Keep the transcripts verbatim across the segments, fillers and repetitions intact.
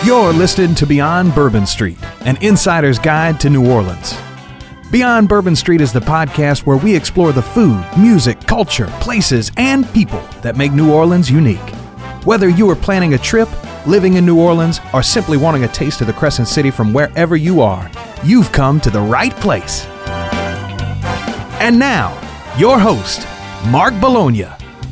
You're listening to Beyond Bourbon Street, an insider's guide to New Orleans. Beyond Bourbon Street is the podcast where we explore the food, music, culture, places, and people that make New Orleans unique. Whether you are planning a trip, living in New Orleans, or simply wanting a taste of the Crescent City from wherever you are, you've come to the right place. And now, your host, Mark Bologna.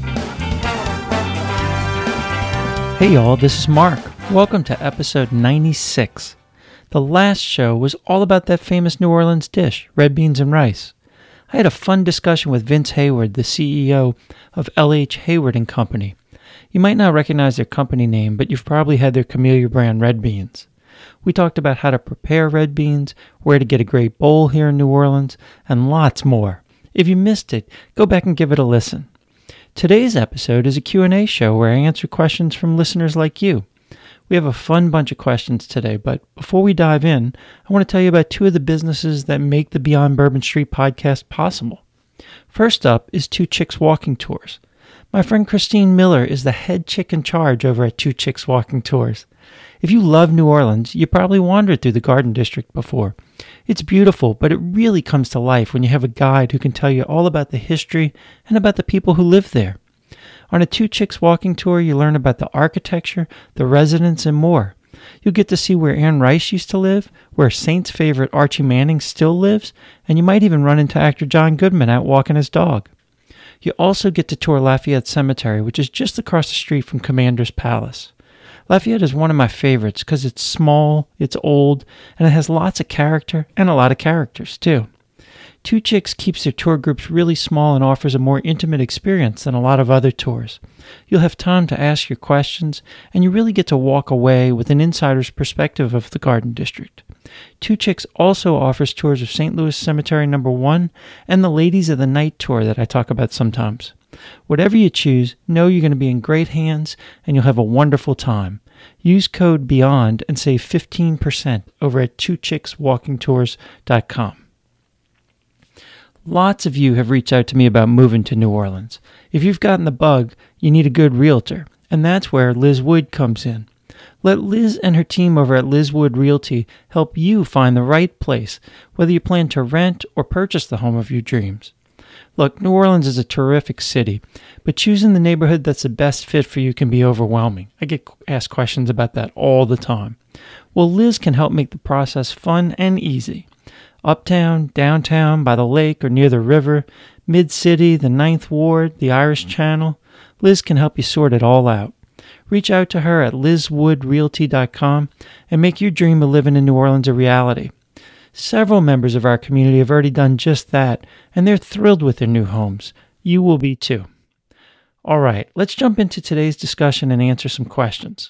Hey y'all, this is Mark. Welcome to episode ninety-six. The last show was all about that famous New Orleans dish, red beans and rice. I had a fun discussion with Vince Hayward, the C E O of L H Hayward and Company. You might not recognize their company name, but you've probably had their Camellia brand red beans. We talked about how to prepare red beans, where to get a great bowl here in New Orleans, and lots more. If you missed it, go back and give it a listen. Today's episode is a Q and A show where I answer questions from listeners like you. We have a fun bunch of questions today, but before we dive in, I want to tell you about two of the businesses that make the Beyond Bourbon Street podcast possible. First up is Two Chicks Walking Tours. My friend Christine Miller is the head chick in charge over at Two Chicks Walking Tours. If you love New Orleans, you probably wandered through the Garden District before. It's beautiful, but it really comes to life when you have a guide who can tell you all about the history and about the people who live there. On a Two Chicks Walking Tour, you learn about the architecture, the residents, and more. You'll get to see where Anne Rice used to live, where Saint's favorite Archie Manning still lives, and you might even run into actor John Goodman out walking his dog. You also get to tour Lafayette Cemetery, which is just across the street from Commander's Palace. Lafayette is one of my favorites because it's small, it's old, and it has lots of character and a lot of characters, too. Two Chicks keeps their tour groups really small and offers a more intimate experience than a lot of other tours. You'll have time to ask your questions, and you really get to walk away with an insider's perspective of the Garden District. Two Chicks also offers tours of Saint Louis Cemetery Number one and the Ladies of the Night tour that I talk about sometimes. Whatever you choose, know you're going to be in great hands, and you'll have a wonderful time. Use code BEYOND and save fifteen percent over at two chicks walking tours dot com. Lots of you have reached out to me about moving to New Orleans. If you've gotten the bug, you need a good realtor, and that's where Liz Wood comes in. Let Liz and her team over at Liz Wood Realty help you find the right place, whether you plan to rent or purchase the home of your dreams. Look, New Orleans is a terrific city, but choosing the neighborhood that's the best fit for you can be overwhelming. I get asked questions about that all the time. Well, Liz can help make the process fun and easy. Uptown, downtown, by the lake or near the river, mid-city, the Ninth Ward, the Irish Channel, Liz can help you sort it all out. Reach out to her at liz wood realty dot com and make your dream of living in New Orleans a reality. Several members of our community have already done just that, and they're thrilled with their new homes. You will be too. All right, let's jump into today's discussion and answer some questions.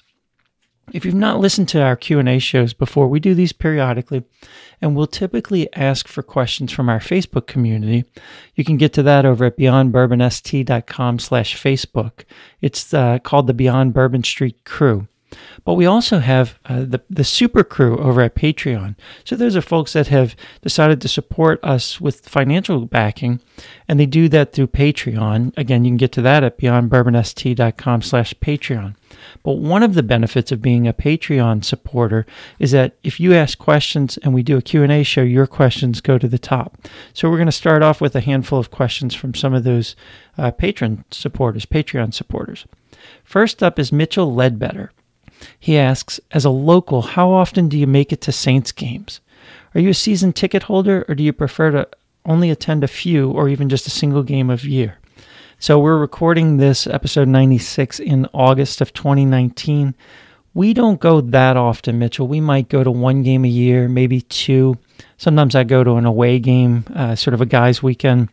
If you've not listened to our Q and A shows before, we do these periodically, and we'll typically ask for questions from our Facebook community. You can get to that over at beyond bourbon s t dot com slash Facebook. It's uh, called the Beyond Bourbon Street Crew. But we also have uh, the, the super crew over at Patreon. So those are folks that have decided to support us with financial backing, and they do that through Patreon. Again, you can get to that at beyond bourbon s t dot com slash Patreon. But one of the benefits of being a Patreon supporter is that if you ask questions and we do a Q and A show, your questions go to the top. So we're going to start off with a handful of questions from some of those uh, patron supporters, Patreon supporters. First up is Mitchell Ledbetter. He asks, as a local, how often do you make it to Saints games? Are you a season ticket holder, or do you prefer to only attend a few or even just a single game of year? So we're recording this episode ninety-six in August of twenty nineteen. We don't go that often, Mitchell. We might go to one game a year, maybe two. Sometimes I go to an away game, uh, sort of a guys' weekend.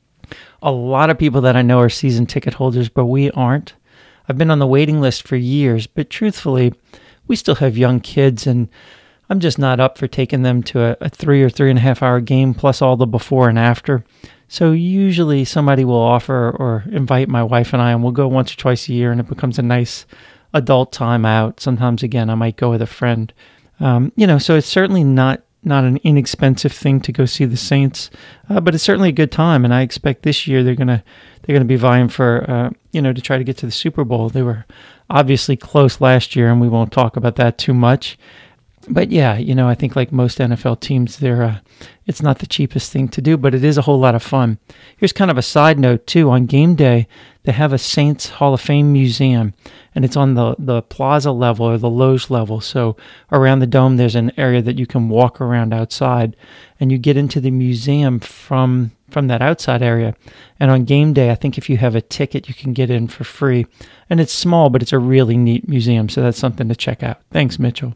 A lot of people that I know are season ticket holders, but we aren't. I've been on the waiting list for years, but truthfully, we still have young kids, and I'm just not up for taking them to a, a three or three and a half hour game, plus all the before and after. So usually somebody will offer or invite my wife and I, and we'll go once or twice a year, and it becomes a nice adult time out. Sometimes, again, I might go with a friend. Um, you know, so it's certainly not not an inexpensive thing to go see the Saints, uh, but it's certainly a good time. And I expect this year they're gonna they're gonna be vying for uh, you know to try to get to the Super Bowl. They were obviously close last year, and we won't talk about that too much. But yeah, you know, I think like most N F L teams, they're uh, it's not the cheapest thing to do, but it is a whole lot of fun. Here's kind of a side note too. On game day, they have a Saints Hall of Fame museum, and it's on the, the plaza level or the loge level. So around the dome, there's an area that you can walk around outside, and you get into the museum from from that outside area. And on game day, I think if you have a ticket, you can get in for free. And it's small, but it's a really neat museum, so that's something to check out. Thanks, Mitchell.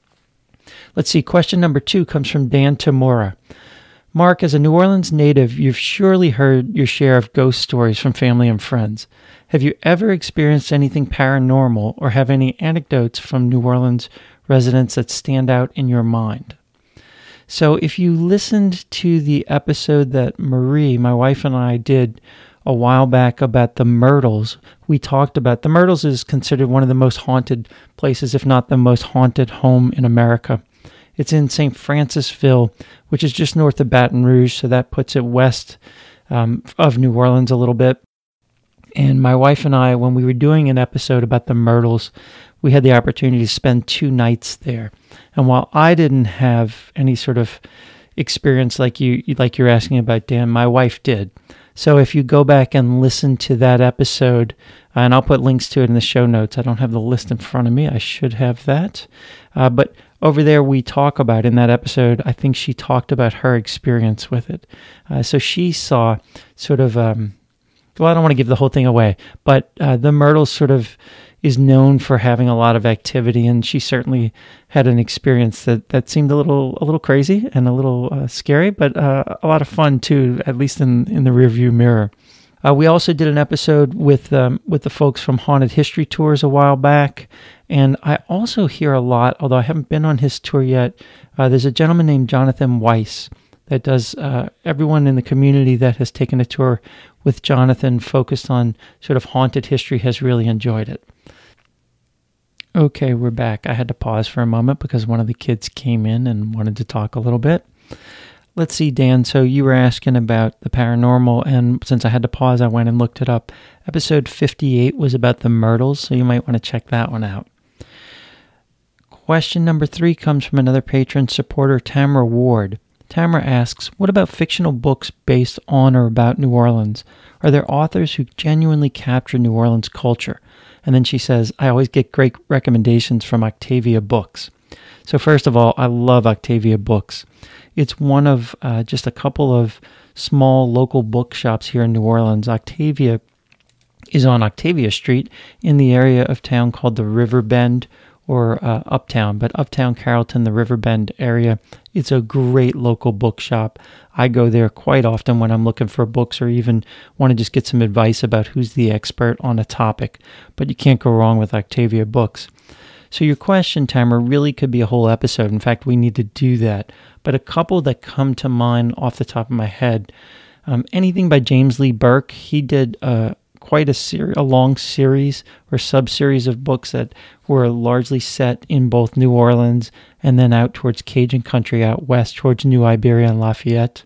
Let's see, question number two comes from Dan Tamura. Mark, as a New Orleans native, you've surely heard your share of ghost stories from family and friends. Have you ever experienced anything paranormal or have any anecdotes from New Orleans residents that stand out in your mind? So if you listened to the episode that Marie, my wife, and I did a while back about the Myrtles, we talked about the Myrtles is considered one of the most haunted places, if not the most haunted home in America. It's in Saint Francisville, which is just north of Baton Rouge, so that puts it west um, of New Orleans a little bit. And my wife and I, when we were doing an episode about the Myrtles, we had the opportunity to spend two nights there. And while I didn't have any sort of experience like you like you're asking about, Dan, my wife did. So if you go back and listen to that episode, and I'll put links to it in the show notes. I don't have the list in front of me. I should have that. Uh, but over there, we talk about, in that episode, I think she talked about her experience with it. Uh, so she saw sort of, um, well, I don't want to give the whole thing away, but uh, the Myrtles sort of is known for having a lot of activity, and she certainly had an experience that, that seemed a little a little crazy and a little uh, scary, but uh, a lot of fun too, at least in, in the rearview mirror. Uh, we also did an episode with um, with the folks from Haunted History Tours a while back, and I also hear a lot, although I haven't been on his tour yet, uh, there's a gentleman named Jonathan Weiss that does, uh, everyone in the community that has taken a tour with Jonathan focused on sort of haunted history has really enjoyed it. Okay, we're back. I had to pause for a moment because one of the kids came in and wanted to talk a little bit. Let's see, Dan, so you were asking about the paranormal, and since I had to pause, I went and looked it up. Episode fifty-eight was about the Myrtles, so you might want to check that one out. Question number three comes from another patron supporter, Tamara Ward. Tamara asks, what about fictional books based on or about New Orleans? Are there authors who genuinely capture New Orleans culture? And then she says, I always get great recommendations from Octavia Books. So first of all, I love Octavia Books. It's one of uh, just a couple of small local bookshops here in New Orleans. Octavia is on Octavia Street in the area of town called the River Bend, or uh, Uptown, but Uptown Carrollton, the River Bend area. It's a great local bookshop. I go there quite often when I'm looking for books or even want to just get some advice about who's the expert on a topic. But you can't go wrong with Octavia Books. So your question, Tamara, really could be a whole episode. In fact, we need to do that. But a couple that come to mind off the top of my head, um, anything by James Lee Burke. He did uh, quite a, ser- a long series or sub-series of books that were largely set in both New Orleans and then out towards Cajun country out west towards New Iberia and Lafayette.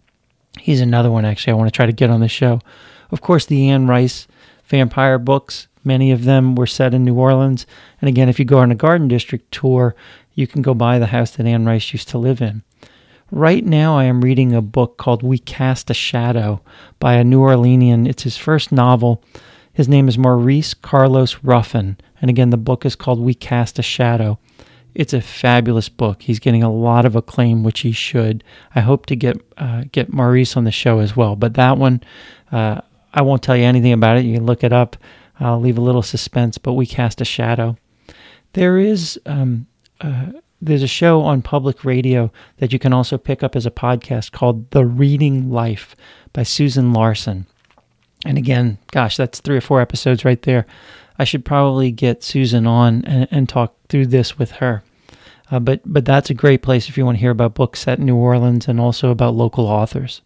He's another one, actually, I want to try to get on the show. Of course, the Anne Rice vampire books, many of them were set in New Orleans. And again, if you go on a Garden District tour, you can go by the house that Anne Rice used to live in. Right now, I am reading a book called We Cast a Shadow by a New Orleanian. It's his first novel. His name is Maurice Carlos Ruffin. And again, the book is called We Cast a Shadow. It's a fabulous book. He's getting a lot of acclaim, which he should. I hope to get uh, get Maurice on the show as well. But that one, uh, I won't tell you anything about it. You can look it up. I'll leave a little suspense, but We Cast a Shadow. There is... Um, uh, There's a show on public radio that you can also pick up as a podcast called The Reading Life by Susan Larson. And again, gosh, that's three or four episodes right there. I should probably get Susan on and, and talk through this with her. Uh, but but that's a great place if you want to hear about books set in New Orleans and also about local authors.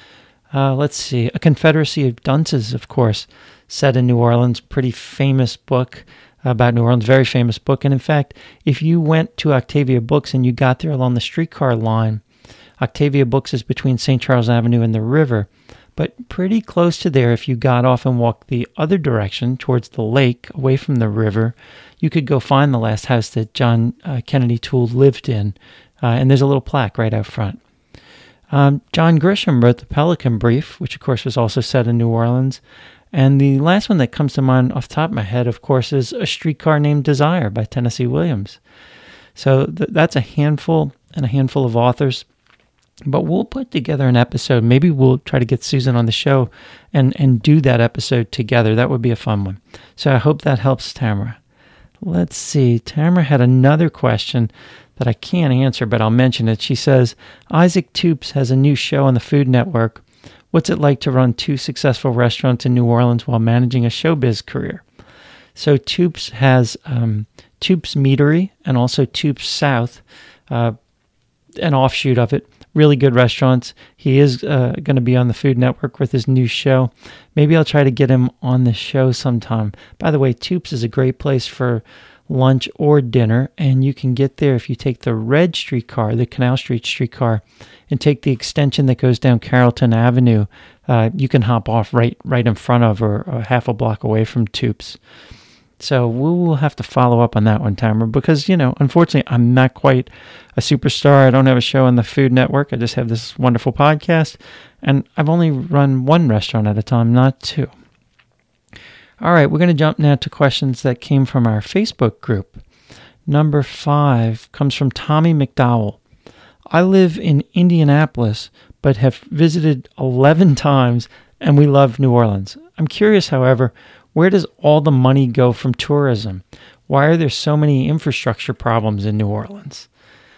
Uh, let's see. A Confederacy of Dunces, of course, set in New Orleans. Pretty famous book. about New Orleans, very famous book. And in fact, if you went to Octavia Books and you got there along the streetcar line, Octavia Books is between Saint Charles Avenue and the river, but pretty close to there, if you got off and walked the other direction towards the lake, away from the river, you could go find the last house that John uh, Kennedy Toole lived in. Uh, and there's a little plaque right out front. Um, John Grisham wrote the Pelican Brief, which of course was also set in New Orleans. And the last one that comes to mind off the top of my head, of course, is A Streetcar Named Desire by Tennessee Williams. So th- that's a handful and a handful of authors. But we'll put together an episode. Maybe we'll try to get Susan on the show and, and do that episode together. That would be a fun one. So I hope that helps Tamara. Let's see. Tamara had another question that I can't answer, but I'll mention it. She says, Isaac Toups has a new show on the Food Network. What's it like to run two successful restaurants in New Orleans while managing a showbiz career? So Toups has um, Toups Meadery and also Toups South, uh, an offshoot of it. Really good restaurants. He is uh, going to be on the Food Network with his new show. Maybe I'll try to get him on the show sometime. By the way, Toups is a great place for lunch or dinner, and you can get there if you take the red streetcar, the Canal Street streetcar, and take the extension that goes down Carrollton Avenue. Uh, you can hop off right right in front of or, or half a block away from Toups. So we will have to follow up on that one, Tamara, because, you know, unfortunately, I'm not quite a superstar. I don't have a show on the Food Network. I just have this wonderful podcast, and I've only run one restaurant at a time, not two. All right, we're going to jump now to questions that came from our Facebook group. Number five comes from Tommy McDowell. I live in Indianapolis, but have visited eleven times, and we love New Orleans. I'm curious, however, where does all the money go from tourism? Why are there so many infrastructure problems in New Orleans?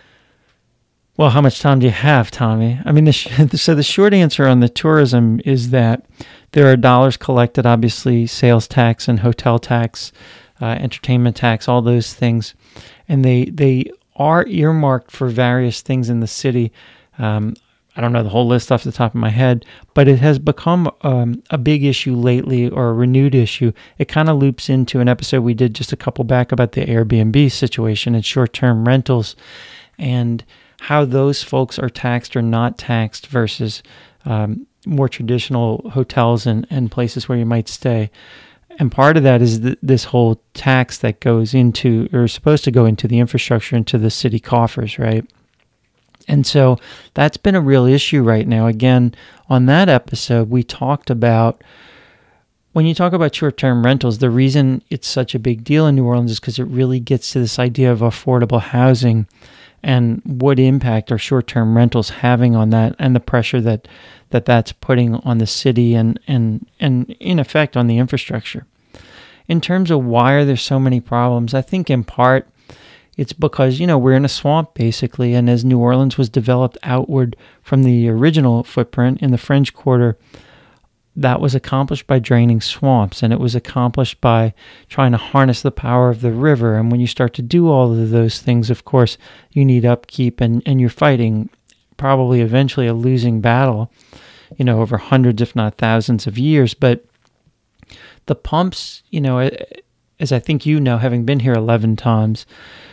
Well, how much time do you have, Tommy? I mean, the sh- so the short answer on the tourism is that there are dollars collected, obviously, sales tax and hotel tax, uh, entertainment tax, all those things. And they they are earmarked for various things in the city. Um, I don't know the whole list off the top of my head, but it has become um, a big issue lately, or a renewed issue. It kind of loops into an episode we did just a couple back about the Airbnb situation and short-term rentals and how those folks are taxed or not taxed versus um, more traditional hotels and, and places where you might stay. And part of that is th- this whole tax that goes into, or is supposed to go into the infrastructure, into the city coffers, right? And so that's been a real issue right now. Again, on that episode, we talked about, when you talk about short-term rentals, the reason it's such a big deal in New Orleans is because it really gets to this idea of affordable housing and what impact are short-term rentals having on that, and the pressure that, that that's putting on the city and, and, and in effect on the infrastructure. In terms of why are there so many problems, I think in part it's because, you know, we're in a swamp basically, and as New Orleans was developed outward from the original footprint in the French Quarter, that was accomplished by draining swamps, and it was accomplished by trying to harness the power of the river. And when you start to do all of those things, of course, you need upkeep, and, and you're fighting probably eventually a losing battle, you know, over hundreds, if not thousands of years. But the pumps, you know, as I think you know, having been here eleven times,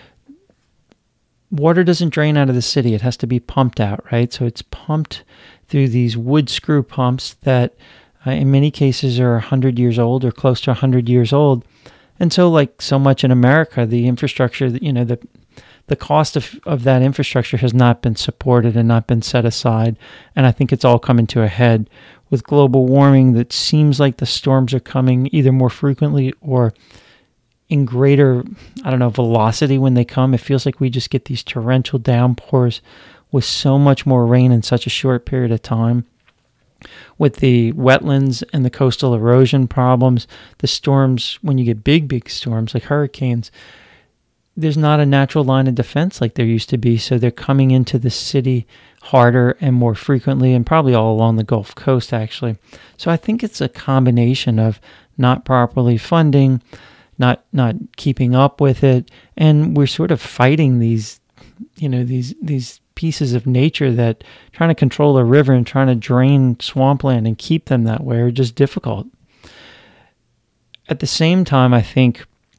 water doesn't drain out of the city. It has to be pumped out, right? So it's pumped through these wood screw pumps that uh, in many cases are one hundred years old or close to one hundred years old. And so like so much in America, the infrastructure, you know, the the cost of, of that infrastructure has not been supported and not been set aside. And I think it's all coming to a head with global warming. That seems like the storms are coming either more frequently or in greater, I don't know, velocity when they come. It feels like we just get these torrential downpours with so much more rain in such a short period of time. With the wetlands and the coastal erosion problems, the storms, when you get big, big storms like hurricanes, there's not a natural line of defense like there used to be. So they're coming into the city harder and more frequently, and probably all along the Gulf Coast, actually. So I think it's a combination of not properly funding, not not keeping up with it, and we're sort of fighting these, you know, these these pieces of nature that trying to control a river and trying to drain swampland and keep them that way are just difficult. At the same time, I think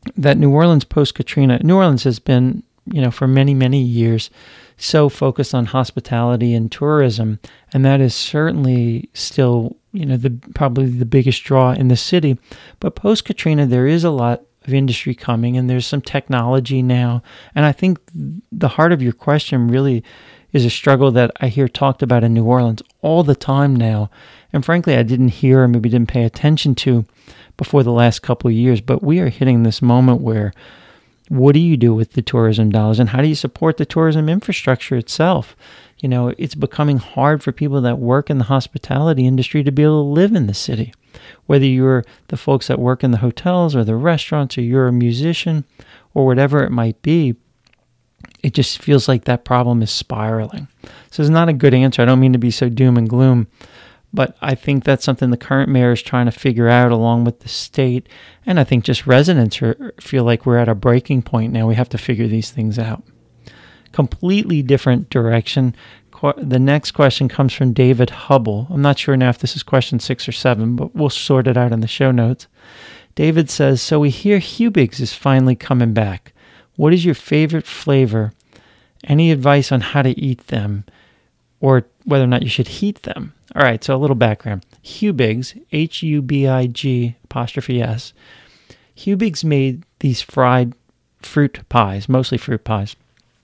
that New Orleans post-Katrina, New Orleans has been, you know, for many, many years, so focused on hospitality and tourism, and that is certainly still, you know, the probably the biggest draw in the city. But post-Katrina, there is a lot of industry coming, and there's some technology now. And I think the heart of your question really is a struggle that I hear talked about in New Orleans all the time now. And frankly, I didn't hear or maybe didn't pay attention to before the last couple of years. But we are hitting this moment where, what do you do with the tourism dollars, and how do you support the tourism infrastructure itself? You know, it's becoming hard for people that work in the hospitality industry to be able to live in the city. Whether you're the folks that work in the hotels or the restaurants, or you're a musician or whatever it might be, it just feels like that problem is spiraling. So it's not a good answer. I don't mean to be so doom and gloom, but I think that's something the current mayor is trying to figure out along with the state. And I think just residents are, feel like we're at a breaking point now. We have to figure these things out. Completely different direction. Qu- the next question comes from David Hubble. I'm not sure now if this is question six or seven, but we'll sort it out in the show notes. David says, so we hear Hubig's is finally coming back. What is your favorite flavor? Any advice on how to eat them, or whether or not you should heat them? All right, so a little background. Hubig's, H U B I G apostrophe S. Hubig's made these fried fruit pies, mostly fruit pies.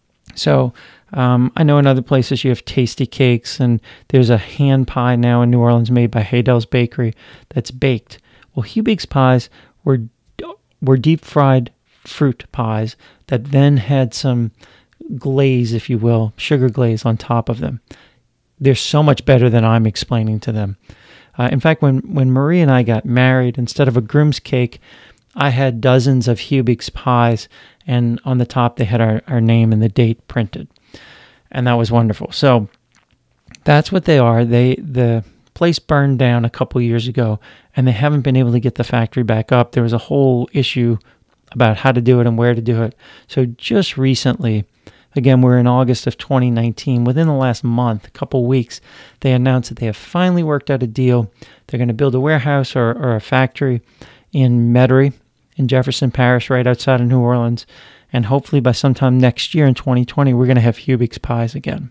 So um, I know in other places you have tasty cakes, and there's a hand pie now in New Orleans made by Haydell's Bakery that's baked. Well, Hubig's pies were were deep fried fruit pies that then had some glaze, if you will, sugar glaze on top of them. They're so much better than I'm explaining to them. Uh, in fact, when, when Marie and I got married, instead of a groom's cake, I had dozens of Hubig's pies, and on the top they had our, our name and the date printed. And that was wonderful. So that's what they are. They the place burned down a couple years ago, and they haven't been able to get the factory back up. There was a whole issue about how to do it and where to do it. So just recently, again, we're in August of twenty nineteen. Within the last month, a couple weeks, they announced that they have finally worked out a deal. They're going to build a warehouse or, or a factory in Metairie, in Jefferson Parish, right outside of New Orleans. And hopefully by sometime next year in twenty twenty, we're going to have Hubig's pies again.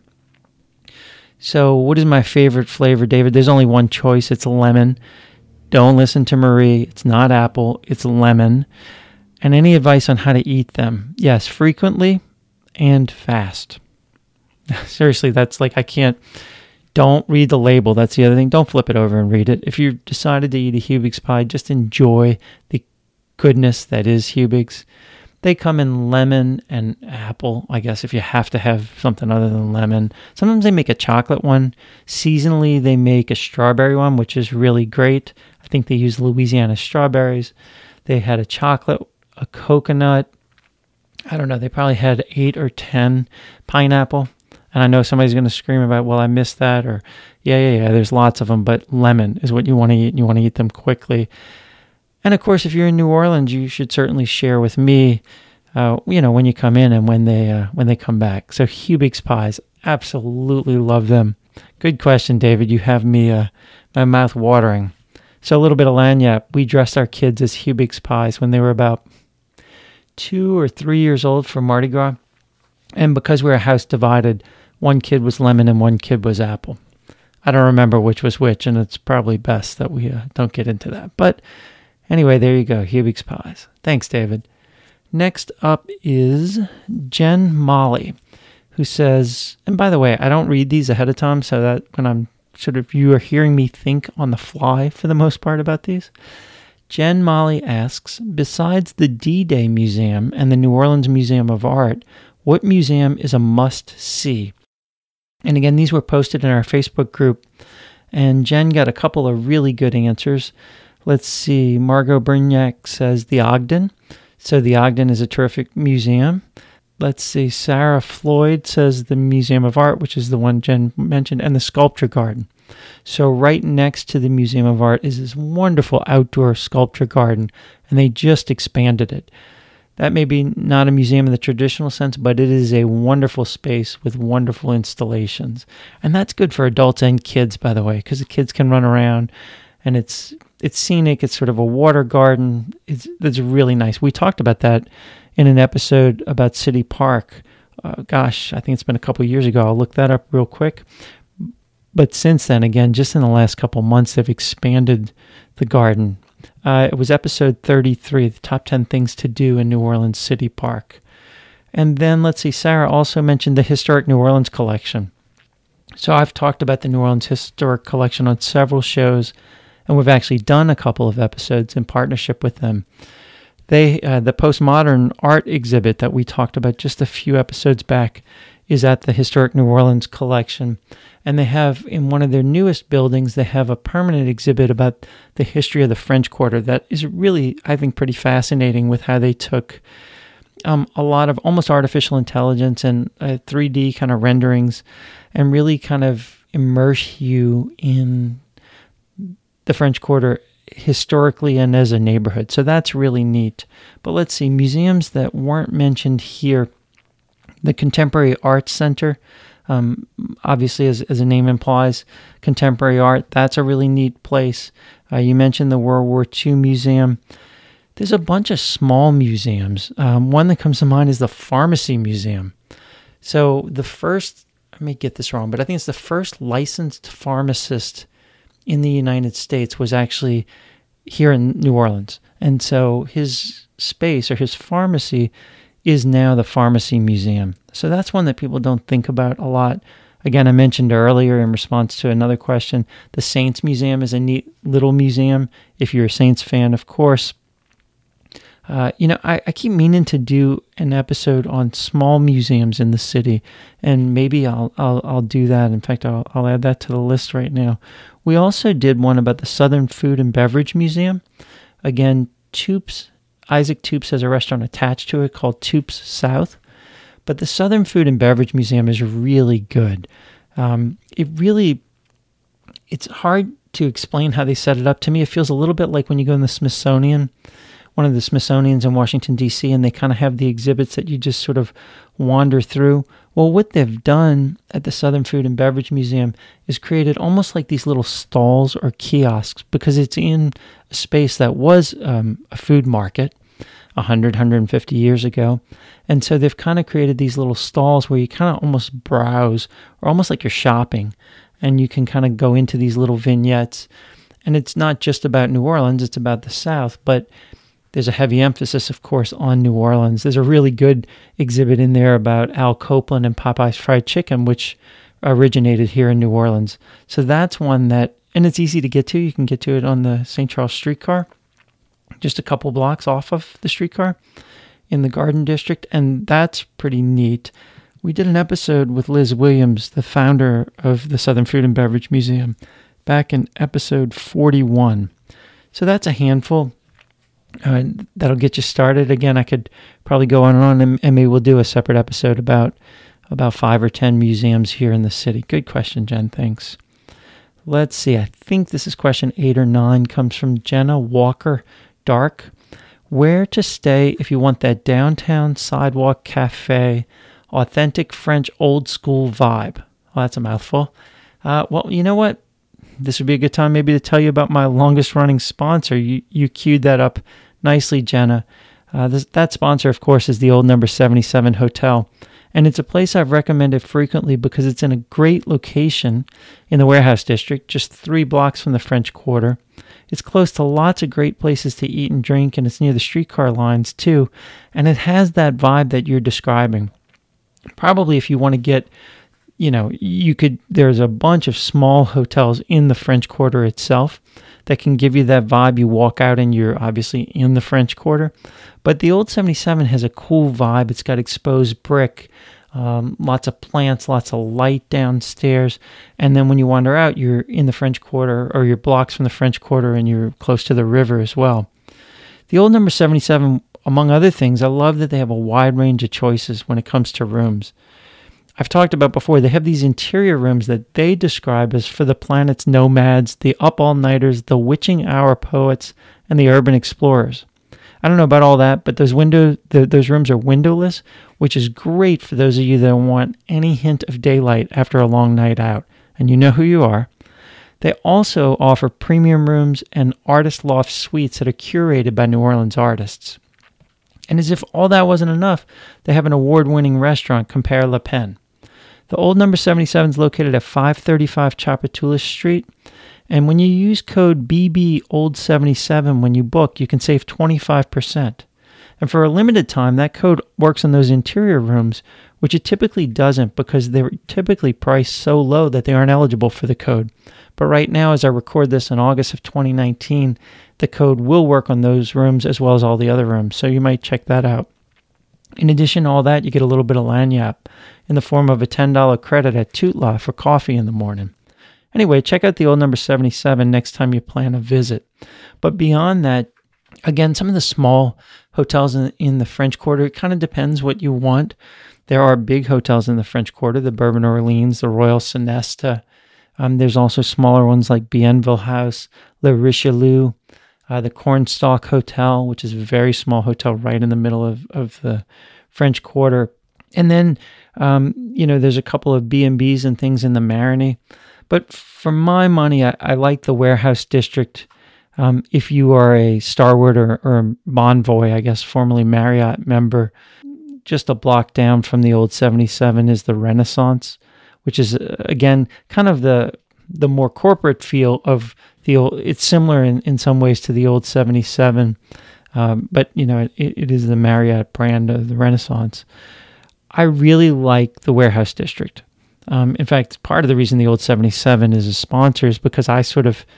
So what is my favorite flavor, David? There's only one choice. It's lemon. Don't listen to Marie. It's not apple. It's lemon. And any advice on how to eat them? Yes, frequently and fast. Seriously, that's like, I can't, don't read the label. That's the other thing. Don't flip it over and read it. If you've decided to eat a Hubig's pie, just enjoy the goodness that is Hubig's. They come in lemon and apple, I guess, if you have to have something other than lemon. Sometimes they make a chocolate one. Seasonally, they make a strawberry one, which is really great. I think they use Louisiana strawberries. They had a chocolate, a coconut. I don't know. They probably had eight or ten pineapple. And I know somebody's going to scream about, well, I missed that. Or, yeah, yeah, yeah, there's lots of them. But lemon is what you want to eat, and you want to eat them quickly. And of course, if you're in New Orleans, you should certainly share with me, uh, you know, when you come in and when they uh, when they come back. So Hubig's pies, absolutely love them. Good question, David. You have me, uh, my mouth watering. So a little bit of lagniappe. We dressed our kids as Hubig's pies when they were about two or three years old for Mardi Gras. And because we were a house divided, one kid was lemon and one kid was apple. I don't remember which was which, and it's probably best that we uh, don't get into that. But anyway, there you go, Hubig's pies. Thanks, David. Next up is Jen Molly, who says, and by the way, I don't read these ahead of time, so that when I'm sort of, you are hearing me think on the fly for the most part about these. Jen Molly asks, besides the D-Day Museum and the New Orleans Museum of Art, what museum is a must-see? And again, these were posted in our Facebook group, and Jen got a couple of really good answers. Let's see, Margot Brignac says the Ogden. So the Ogden is a terrific museum. Let's see, Sarah Floyd says the Museum of Art, which is the one Jen mentioned, and the Sculpture Garden. So right next to the Museum of Art is this wonderful outdoor sculpture garden, and they just expanded it. That may be not a museum in the traditional sense, but it is a wonderful space with wonderful installations. And that's good for adults and kids, by the way, because the kids can run around, and it's it's scenic. It's sort of a water garden. It's, it's really nice. We talked about that in an episode about City Park. Uh, gosh, I think it's been a couple years ago. I'll look that up real quick. But since then, again, just in the last couple months, they've expanded the garden. Uh, it was episode thirty-three, the top ten things to do in New Orleans City Park. And then, let's see, Sarah also mentioned the Historic New Orleans Collection. So I've talked about the New Orleans Historic Collection on several shows, and we've actually done a couple of episodes in partnership with them. They, uh, the postmodern art exhibit that we talked about just a few episodes back is at the Historic New Orleans Collection. And they have, in one of their newest buildings, they have a permanent exhibit about the history of the French Quarter that is really, I think, pretty fascinating with how they took um, a lot of almost artificial intelligence and uh, three D kind of renderings and really kind of immerse you in the French Quarter historically and as a neighborhood. So that's really neat. But let's see, museums that weren't mentioned here. The Contemporary Arts Center, um, obviously as, as the name implies, contemporary art, that's a really neat place. Uh, you mentioned the World War Two Museum. There's a bunch of small museums. Um, one that comes to mind is the Pharmacy Museum. So the first, I may get this wrong, but I think it's the first licensed pharmacist in the United States was actually here in New Orleans. And so his space or his pharmacy is now the Pharmacy Museum. So that's one that people don't think about a lot. Again, I mentioned earlier in response to another question, the Saints Museum is a neat little museum. If you're a Saints fan, of course. Uh, you know, I, I keep meaning to do an episode on small museums in the city, and maybe I'll I'll, I'll do that. In fact, I'll, I'll add that to the list right now. We also did one about the Southern Food and Beverage Museum. Again, Toups, Isaac Toups has a restaurant attached to it called Toups South. But the Southern Food and Beverage Museum is really good. Um, it really, it's hard to explain how they set it up. To me, it feels a little bit like when you go in the Smithsonian, one of the Smithsonians in Washington, D C, and they kind of have the exhibits that you just sort of wander through. Well, what they've done at the Southern Food and Beverage Museum is created almost like these little stalls or kiosks, because it's in a space that was um, a food market one hundred, one hundred fifty years ago. And so they've kind of created these little stalls where you kind of almost browse, or almost like you're shopping, and you can kind of go into these little vignettes. And it's not just about New Orleans, it's about the South, but there's a heavy emphasis, of course, on New Orleans. There's a really good exhibit in there about Al Copeland and Popeye's Fried Chicken, which originated here in New Orleans. So that's one that, and it's easy to get to. You can get to it on the Saint Charles streetcar, just a couple blocks off of the streetcar in the Garden District, and that's pretty neat. We did an episode with Liz Williams, the founder of the Southern Food and Beverage Museum, back in episode forty-one. So that's a handful. Uh, that'll get you started. Again, I could probably go on and on, and, and maybe we'll do a separate episode about about five or ten museums here in the city. Good question, Jen. Thanks. Let's see. I think this is question eight or nine. Comes from Jenna Walker Dark. Where to stay if you want that downtown sidewalk cafe, authentic French old school vibe? Well, that's a mouthful. Uh, well, you know what? This would be a good time maybe to tell you about my longest running sponsor. You you queued that up nicely, Jenna. Uh, this, that sponsor, of course, is the old Number seventy-seven Hotel. And it's a place I've recommended frequently because it's in a great location in the Warehouse District, just three blocks from the French Quarter. It's close to lots of great places to eat and drink, and it's near the streetcar lines too. And it has that vibe that you're describing. Probably if you want to get, you know, you could, there's a bunch of small hotels in the French Quarter itself that can give you that vibe. You walk out and you're obviously in the French Quarter. But the old seventy-seven has a cool vibe. It's got exposed brick, um, lots of plants, lots of light downstairs. And then when you wander out, you're in the French Quarter, or you're blocks from the French Quarter, and you're close to the river as well. The old Number seventy-seven, among other things, I love that they have a wide range of choices when it comes to rooms. I've talked about before, they have these interior rooms that they describe as for the planet's nomads, the up-all-nighters, the witching hour poets, and the urban explorers. I don't know about all that, but those window, the, those rooms are windowless, which is great for those of you that want any hint of daylight after a long night out. And you know who you are. They also offer premium rooms and artist loft suites that are curated by New Orleans artists. And as if all that wasn't enough, they have an award-winning restaurant, Compère Le Pen. The old number seventy-seven is located at five thirty-five Tchoupitoulas Street. And when you use code B B old seventy-seven when you book, you can save twenty-five percent. And for a limited time, that code works on those interior rooms, which it typically doesn't because they're typically priced so low that they aren't eligible for the code. But right now, as I record this in August of twenty nineteen, the code will work on those rooms as well as all the other rooms, so you might check that out. In addition to all that, you get a little bit of lagniappe in the form of a ten dollars credit at Tootla for coffee in the morning. Anyway, check out the old number seventy-seven next time you plan a visit. But beyond that, again, some of the small hotels in, in the French Quarter, it kind of depends what you want. There are big hotels in the French Quarter, the Bourbon Orleans, the Royal Sonesta. Um, there's also smaller ones like Bienville House, Le Richelieu, uh, the Cornstalk Hotel, which is a very small hotel right in the middle of, of the French Quarter. And then, um, you know, there's a couple of B and B's and things in the Marigny. But for my money, I, I like the Warehouse District. Um, if you are a Starwood or, or a Bonvoy, I guess, formerly Marriott member, just a block down from the old seventy-seven is the Renaissance, which is, uh, again, kind of the the more corporate feel of the old. It's similar in, in some ways to the old seventy-seven, um, but, you know, it, it is the Marriott brand of the Renaissance. I really like the Warehouse District. Um, in fact, part of the reason the old seventy-seven is a sponsor is because I sort of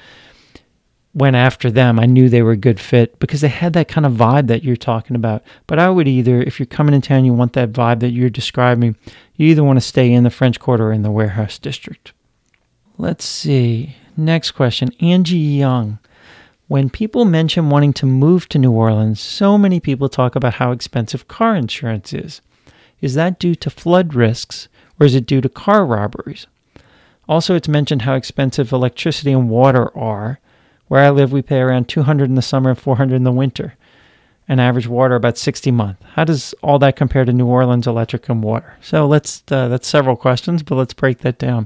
went after them. I knew they were a good fit because they had that kind of vibe that you're talking about. But I would either, if you're coming in town, you want that vibe that you're describing, you either want to stay in the French Quarter or in the Warehouse District. Let's see. Next question. Angie Young. When people mention wanting to move to New Orleans, so many people talk about how expensive car insurance is. Is that due to flood risks, or is it due to car robberies? Also, it's mentioned how expensive electricity and water are. Where I live, we pay around two hundred dollars in the summer and four hundred dollars in the winter. And average water about sixty a month. How does all that compare to New Orleans electric and water? So let's uh, that's several questions, but let's break that down.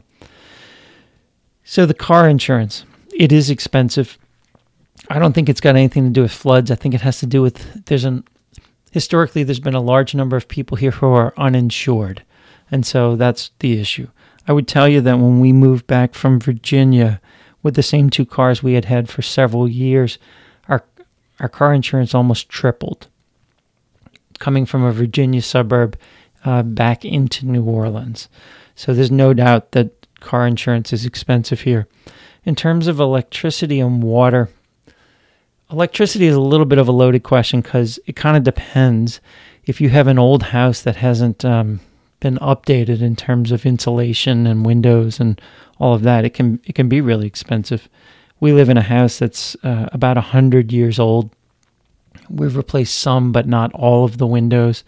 So the car insurance, it is expensive. I don't think it's got anything to do with floods. I think it has to do with, there's an, historically, there's been a large number of people here who are uninsured. And so that's the issue. I would tell you that when we moved back from Virginia with the same two cars we had had for several years, our our car insurance almost tripled. Coming from a Virginia suburb uh, back into New Orleans. So there's no doubt that car insurance is expensive here. In terms of electricity and water, electricity is a little bit of a loaded question because it kind of depends. If you have an old house that hasn't um, been updated in terms of insulation and windows and all of that, it can it can be really expensive. We live in a house that's uh, about one hundred years old. We've replaced some, but not all of the windows.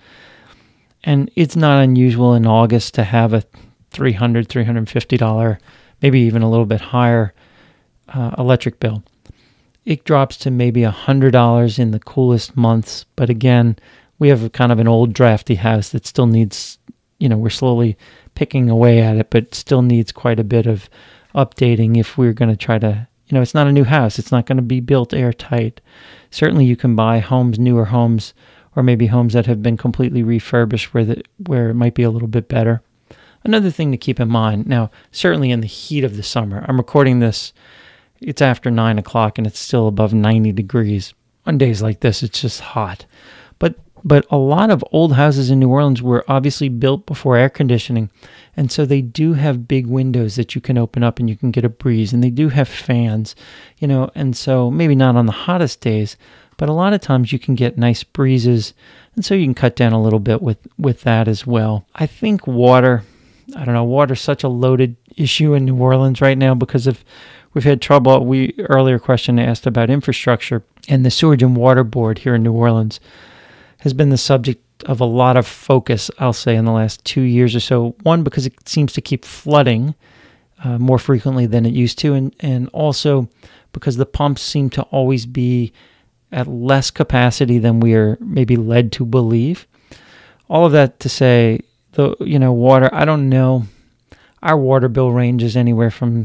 And it's not unusual in August to have a three hundred dollars, three hundred fifty dollars, maybe even a little bit higher uh, electric bill. It drops to maybe one hundred dollars in the coolest months. But again, we have a kind of an old drafty house that still needs, you know, we're slowly picking away at it, but still needs quite a bit of updating if we're going to try to, you know, it's not a new house. It's not going to be built airtight. Certainly you can buy homes, newer homes, or maybe homes that have been completely refurbished where the, where it might be a little bit better. Another thing to keep in mind, now, certainly in the heat of the summer, I'm recording this, it's after nine o'clock and it's still above ninety degrees. On days like this, it's just hot. But But a lot of old houses in New Orleans were obviously built before air conditioning, and so they do have big windows that you can open up and you can get a breeze, and they do have fans, you know, and so maybe not on the hottest days, but a lot of times you can get nice breezes, and so you can cut down a little bit with, with that as well. I think water, I don't know, water's such a loaded issue in New Orleans right now because of we've had trouble. We earlier question asked about infrastructure, and the Sewage and Water Board here in New Orleans has been the subject of a lot of focus, I'll say, in the last two years or so. One, because it seems to keep flooding uh, more frequently than it used to, and, and also because the pumps seem to always be at less capacity than we are maybe led to believe. All of that to say, the you know, water, I don't know. Our water bill ranges anywhere from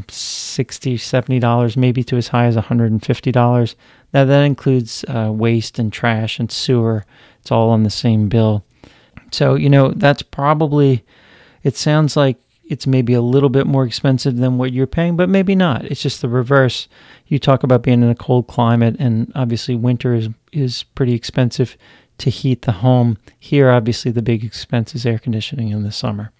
sixty dollars, seventy dollars, maybe to as high as one hundred fifty dollars. Now that includes uh, waste and trash and sewer. It's all on the same bill. So, you know, that's probably, it sounds like it's maybe a little bit more expensive than what you're paying, but maybe not. It's just the reverse. You talk about being in a cold climate, and obviously winter is, is pretty expensive to heat the home. Here, obviously, the big expense is air conditioning in the summer.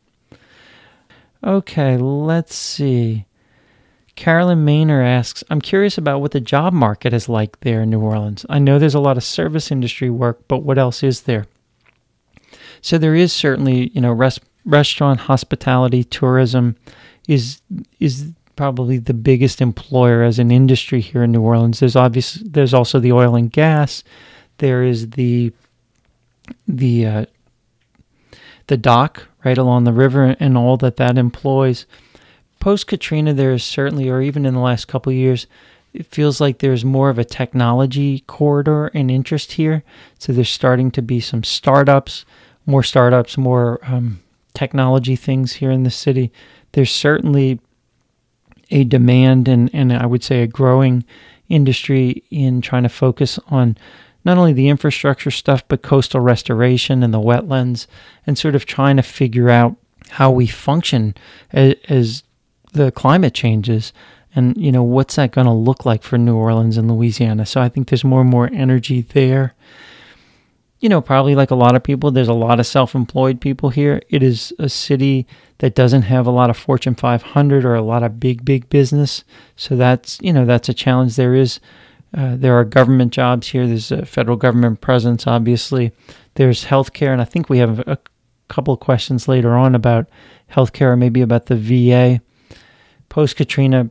Okay, let's see. Carolyn Maynor asks, I'm curious about what the job market is like there in New Orleans. I know there's a lot of service industry work, but what else is there? So there is certainly, you know, res- restaurant, hospitality, tourism is is probably the biggest employer as an industry here in New Orleans. There's obviously there's also the oil and gas. There is the the uh, the dock right along the river and all that that employs. Post-Katrina, there is certainly, or even in the last couple of years, it feels like there's more of a technology corridor and interest here. So there's starting to be some startups, more startups, more um, technology things here in the city. There's certainly a demand and, and I would say a growing industry in trying to focus on not only the infrastructure stuff, but coastal restoration and the wetlands, and sort of trying to figure out how we function as, as the climate changes, and, you know, what's that going to look like for New Orleans and Louisiana. So I think there's more and more energy there. You know, probably like a lot of people, there's a lot of self-employed people here. It is a city that doesn't have a lot of Fortune five hundred or a lot of big, big business. So that's, you know, that's a challenge. There is, uh, there are government jobs here. There's a federal government presence, obviously. There's healthcare, and I think we have a couple of questions later on about healthcare, or maybe about the V A. Post-Katrina,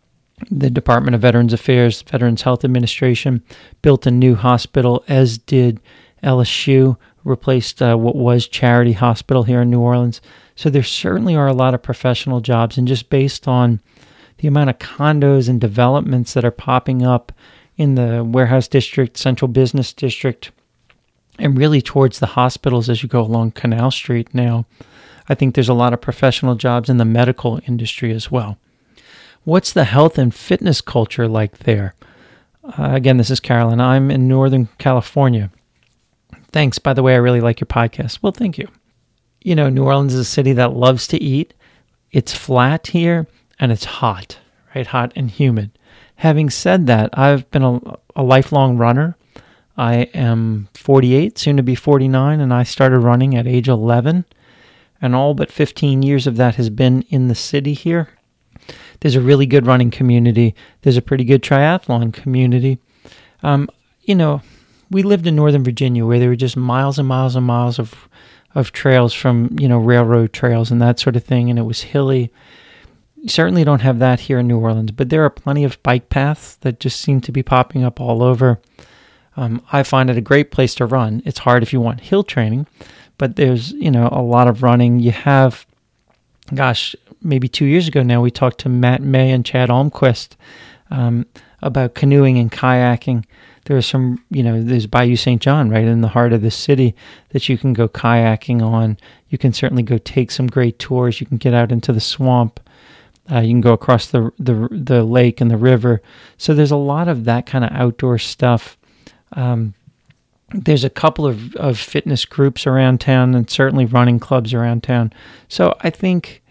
the Department of Veterans Affairs, Veterans Health Administration, built a new hospital, as did L S U, replaced uh, what was Charity Hospital here in New Orleans. So there certainly are a lot of professional jobs, and just based on the amount of condos and developments that are popping up in the Warehouse District, Central Business District, and really towards the hospitals as you go along Canal Street now, I think there's a lot of professional jobs in the medical industry as well. What's the health and fitness culture like there? Uh, again, this is Carolyn. I'm in Northern California. Thanks. By the way, I really like your podcast. Well, thank you. You know, New Orleans is a city that loves to eat. It's flat here, and it's hot, right? Hot and humid. Having said that, I've been a, a lifelong runner. I am forty-eight, soon to be forty-nine, and I started running at age eleven. And all but fifteen years of that has been in the city here. There's a really good running community. There's a pretty good triathlon community. Um, you know, we lived in Northern Virginia where there were just miles and miles and miles of of trails from, you know, railroad trails and that sort of thing, and it was hilly. You certainly don't have that here in New Orleans, but there are plenty of bike paths that just seem to be popping up all over. Um, I find it a great place to run. It's hard if you want hill training, but there's, you know, a lot of running. You have, gosh, maybe two years ago now, we talked to Matt May and Chad Almquist um, about canoeing and kayaking. There's some, you know, there's Bayou Saint John right in the heart of the city that you can go kayaking on. You can certainly go take some great tours. You can get out into the swamp. Uh, you can go across the, the the lake and the river. So there's a lot of that kind of outdoor stuff. Um, there's a couple of, of fitness groups around town and certainly running clubs around town. So I think,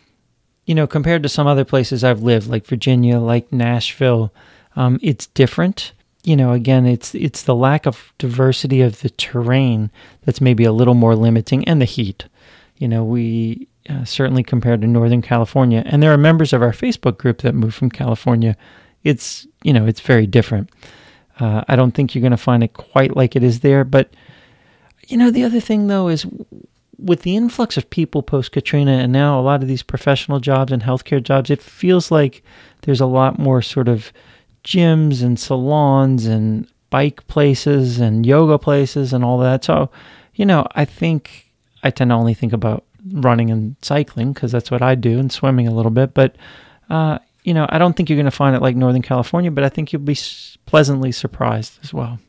you know, compared to some other places I've lived, like Virginia, like Nashville, um, it's different. You know, again, it's it's the lack of diversity of the terrain that's maybe a little more limiting, and the heat. You know, we uh, certainly compared to Northern California, and there are members of our Facebook group that moved from California. It's, you know, it's very different. Uh, I don't think you're going to find it quite like it is there. But, you know, the other thing, though, is with the influx of people post-Katrina and now a lot of these professional jobs and healthcare jobs, it feels like there's a lot more sort of gyms and salons and bike places and yoga places and all that. So, you know, I think I tend to only think about running and cycling because that's what I do, and swimming a little bit. But, uh, you know, I don't think you're going to find it like Northern California, but I think you'll be pleasantly surprised as well.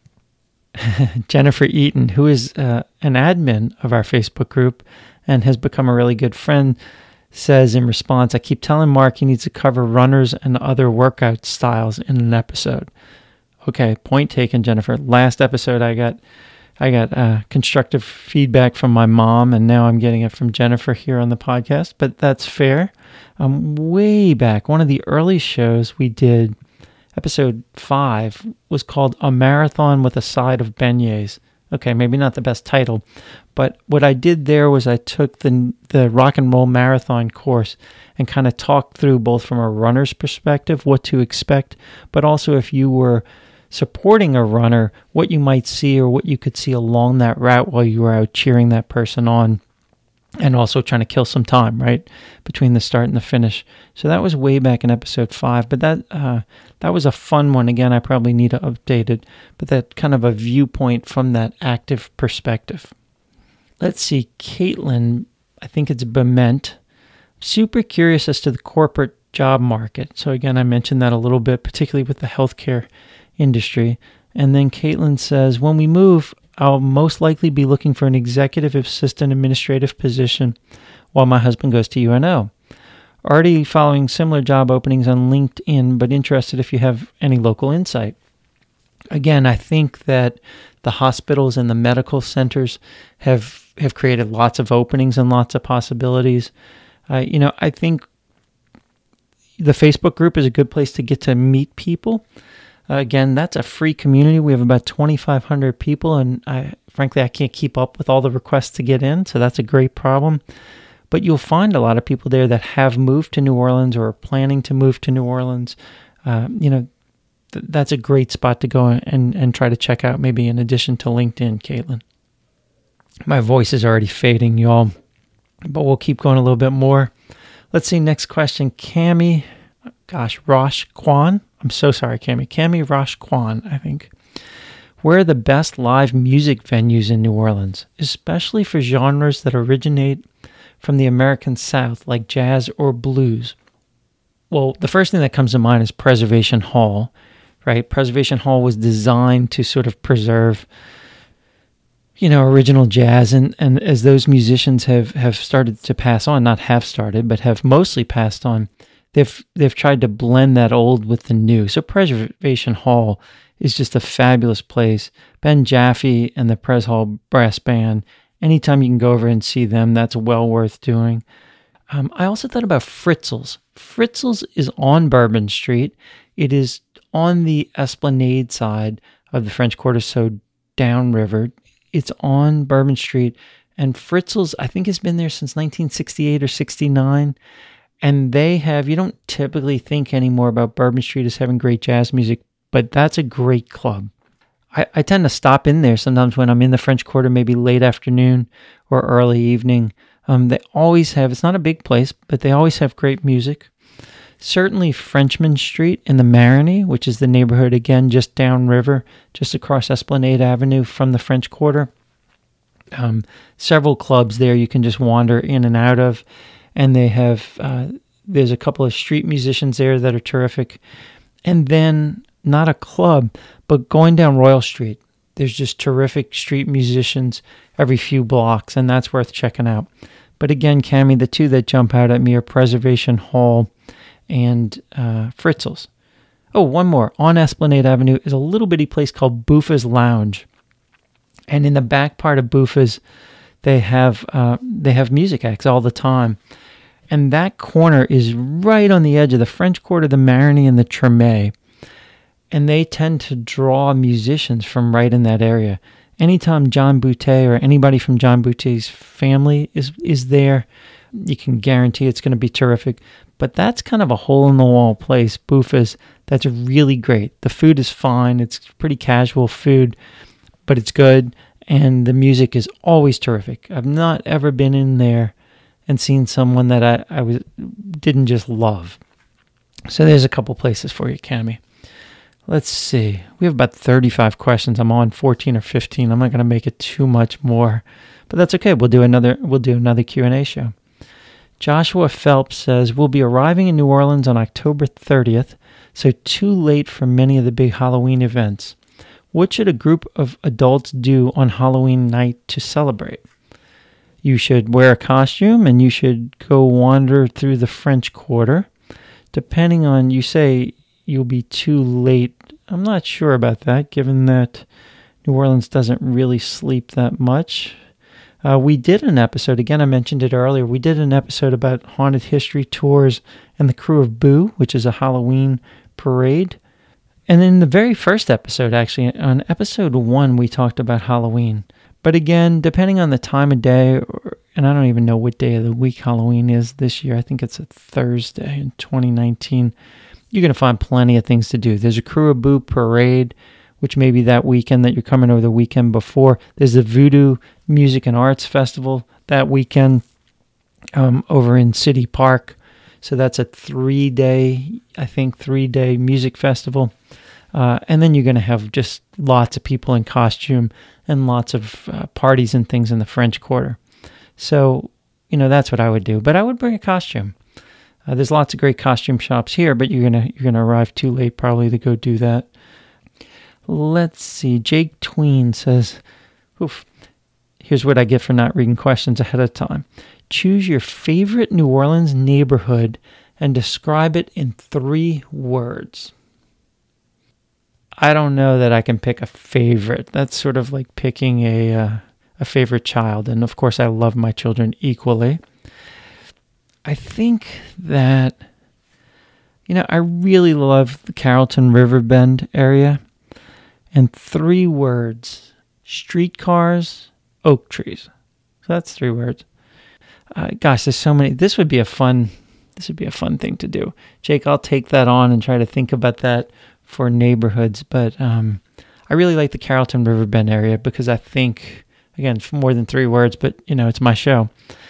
Jennifer Eaton, who is uh, an admin of our Facebook group and has become a really good friend, says in response, I keep telling Mark he needs to cover runners and other workout styles in an episode. Okay, point taken, Jennifer. Last episode I got I got uh, constructive feedback from my mom, and now I'm getting it from Jennifer here on the podcast, but that's fair. Um, way back, one of the early shows we did, episode five, was called A Marathon with a Side of Beignets. Okay, maybe not the best title, but what I did there was I took the the rock and roll marathon course and kind of talked through both from a runner's perspective, what to expect, but also if you were supporting a runner, what you might see or what you could see along that route while you were out cheering that person on, and also trying to kill some time, right, between the start and the finish. So that was way back in episode five, but that uh, that was a fun one. Again, I probably need to update it, but that kind of a viewpoint from that active perspective. Let's see, Caitlin, I think it's Bement, super curious as to the corporate job market. So again, I mentioned that a little bit, particularly with the healthcare industry. And then Caitlin says, when we move, I'll most likely be looking for an executive assistant administrative position while my husband goes to U N O. Already following similar job openings on LinkedIn, but interested if you have any local insight. Again, I think that the hospitals and the medical centers have have created lots of openings and lots of possibilities. Uh, you know, I think the Facebook group is a good place to get to meet people. Uh, again, that's a free community. We have about twenty-five hundred people, and I, frankly, I can't keep up with all the requests to get in, so that's a great problem. But you'll find a lot of people there that have moved to New Orleans or are planning to move to New Orleans. Uh, you know, th- that's a great spot to go and, and try to check out, maybe in addition to LinkedIn, Caitlin. My voice is already fading, y'all, but we'll keep going a little bit more. Let's see, next question. Cami, gosh, Rosh Kwan. I'm so sorry, Cami. Cami Rosh Kwan, I think. Where are the best live music venues in New Orleans, especially for genres that originate from the American South, like jazz or blues? Well, the first thing that comes to mind is Preservation Hall, right? Preservation Hall was designed to sort of preserve, you know, original jazz. And, and as those musicians have, have started to pass on, not have started, but have mostly passed on, They've they've tried to blend that old with the new. So Preservation Hall is just a fabulous place. Ben Jaffe and the Pres Hall Brass Band, anytime you can go over and see them, that's well worth doing. Um, I also thought about Fritzl's. Fritzl's is on Bourbon Street. It is on the Esplanade side of the French Quarter, so downriver. It's on Bourbon Street. And Fritzl's, I think, has been there since nineteen sixty-eight or sixty-nine. And they have, you don't typically think anymore about Bourbon Street as having great jazz music, but that's a great club. I, I tend to stop in there sometimes when I'm in the French Quarter, maybe late afternoon or early evening. Um, they always have, it's not a big place, but they always have great music. Certainly Frenchman Street in the Marigny, which is the neighborhood, again, just downriver, just across Esplanade Avenue from the French Quarter. Um, several clubs there you can just wander in and out of. And they have, uh, there's a couple of street musicians there that are terrific. And then, not a club, but going down Royal Street, there's just terrific street musicians every few blocks, and that's worth checking out. But again, Cami, the two that jump out at me are Preservation Hall and uh, Fritzl's. Oh, one more. On Esplanade Avenue is a little bitty place called Buffa's Lounge. And in the back part of Buffa's, they have uh, they have music acts all the time. And that corner is right on the edge of the French Quarter, the Marigny, and the Treme. And they tend to draw musicians from right in that area. Anytime John Boutte or anybody from John Boutte's family is, is there, you can guarantee it's going to be terrific. But that's kind of a hole-in-the-wall place, Buffa's, that's really great. The food is fine. It's pretty casual food, but it's good. And the music is always terrific. I've not ever been in there and seen someone that I, I was didn't just love. So there's a couple places for you, Cami. Let's see. We have about thirty-five questions. I'm on fourteen or fifteen. I'm not going to make it too much more, but that's okay. We'll do another. We'll do another Q and A show. Joshua Phelps says we'll be arriving in New Orleans on October thirtieth, so too late for many of the big Halloween events. What should a group of adults do on Halloween night to celebrate? You should wear a costume and you should go wander through the French Quarter. Depending on, you say you'll be too late. I'm not sure about that, given that New Orleans doesn't really sleep that much. Uh, we did an episode, again, I mentioned it earlier, we did an episode about haunted history tours and the Krewe of Boo, which is a Halloween parade. And in the very first episode, actually, on episode one, we talked about Halloween. But again, depending on the time of day, or, and I don't even know what day of the week Halloween is this year. I think it's a Thursday in twenty nineteen. You're going to find plenty of things to do. There's a Krewe of Boo parade, which may be that weekend that you're coming over the weekend before. There's the Voodoo Music and Arts Festival that weekend um, over in City Park. So that's a three-day, I think, three-day music festival. Uh, and then you're going to have just lots of people in costume and lots of uh, parties and things in the French Quarter. So, you know, that's what I would do. But I would bring a costume. Uh, there's lots of great costume shops here, but you're gonna you're gonna arrive too late probably to go do that. Let's see. Jake Tween says, oof, here's what I get for not reading questions ahead of time. Choose your favorite New Orleans neighborhood and describe it in three words. I don't know that I can pick a favorite. That's sort of like picking a uh, a favorite child. And of course, I love my children equally. I think that, you know, I really love the Carrollton Riverbend area. And three words: streetcars, oak trees. So that's three words. Uh, gosh, there's so many. This would be a fun. This would be a fun thing to do, Jake. I'll take that on and try to think about that for neighborhoods. But um, I really like the Carrollton Riverbend area because I think, again, it's more than three words, but you know, it's my show.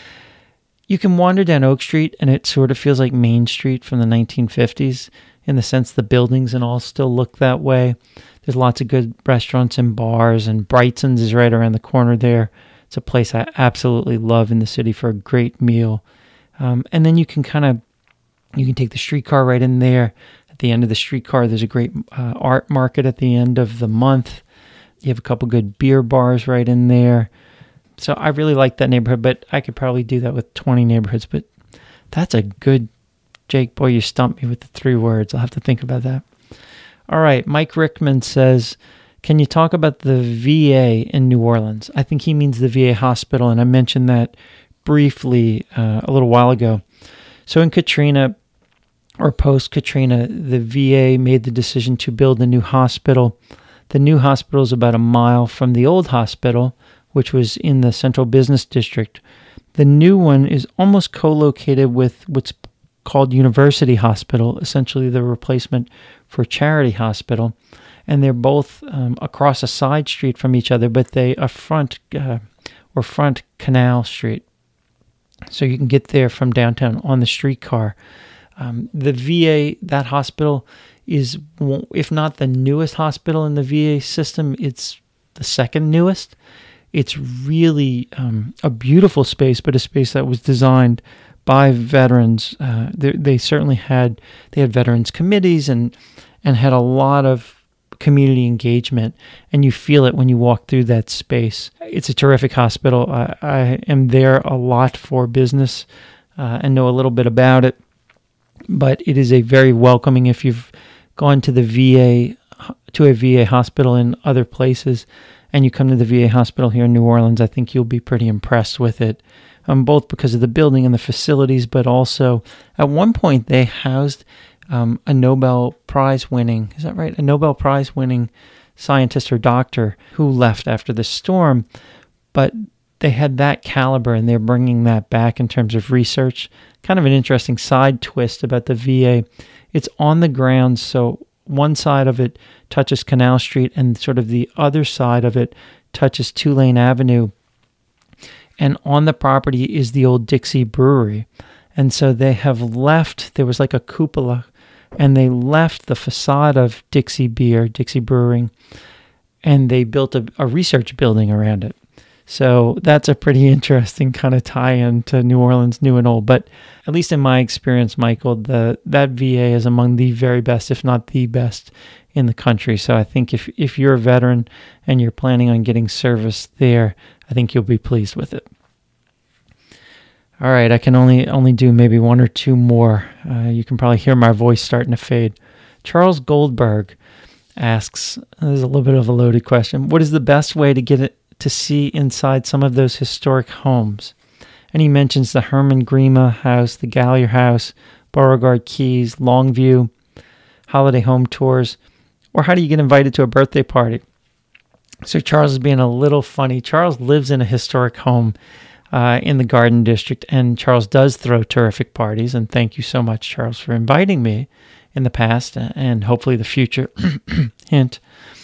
You can wander down Oak Street, and it sort of feels like Main Street from the nineteen fifties, in the sense the buildings and all still look that way. There's lots of good restaurants and bars, and Brightson's is right around the corner there. It's a place I absolutely love in the city for a great meal. Um, and then you can kind of, you can take the streetcar right in there. At the end of the streetcar, there's a great uh, art market at the end of the month. You have a couple good beer bars right in there. So I really like that neighborhood, but I could probably do that with twenty neighborhoods. But that's a good, Jake, boy, you stumped me with the three words. I'll have to think about that. All right, Mike Rickman says, can you talk about the V A in New Orleans? I think he means the V A hospital, and I mentioned that briefly uh, a little while ago. So in Katrina, or post-Katrina, the V A made the decision to build a new hospital. The new hospital is about a mile from the old hospital, which was in the Central Business District. The new one is almost co-located with what's called University Hospital, essentially the replacement for Charity Hospital. And they're both um, across a side street from each other, but they are front uh, or front Canal Street. So you can get there from downtown on the streetcar. Um, the V A, that hospital, is, if not the newest hospital in the V A system, it's the second newest. It's really um, a beautiful space, but a space that was designed by veterans. Uh, they, they certainly had they had veterans committees and and had a lot of community engagement, and you feel it when you walk through that space. It's a terrific hospital. I, I am there a lot for business uh, and know a little bit about it, but it is a very welcoming. If you've gone to the V A to a V A hospital in other places, and you come to the V A hospital here in New Orleans, I think you'll be pretty impressed with it, um, both because of the building and the facilities, but also at one point they housed um, a Nobel Prize winning, is that right? A Nobel Prize winning scientist or doctor who left after the storm, but they had that caliber and they're bringing that back in terms of research. Kind of an interesting side twist about the V A. It's on the grounds, so one side of it touches Canal Street and sort of the other side of it touches Tulane Avenue. And on the property is the old Dixie Brewery. And so they have left, there was like a cupola, and they left the facade of Dixie Beer, Dixie Brewing, and they built a, a research building around it. So that's a pretty interesting kind of tie-in to New Orleans, new and old. But at least in my experience, Michael, the that V A is among the very best, if not the best, in the country. So I think if, if you're a veteran and you're planning on getting service there, I think you'll be pleased with it. All right, I can only only do maybe one or two more. Uh, you can probably hear my voice starting to fade. Charles Goldberg asks, this is a little bit of a loaded question, what is the best way to get it to see inside some of those historic homes? And he mentions the Herman Grima House, the Gallier House, Beauregard Keys, Longview, holiday home tours, or how do you get invited to a birthday party? So Charles is being a little funny. Charles lives in a historic home uh, in the Garden District, and Charles does throw terrific parties, and thank you so much, Charles, for inviting me in the past and hopefully the future. Hint.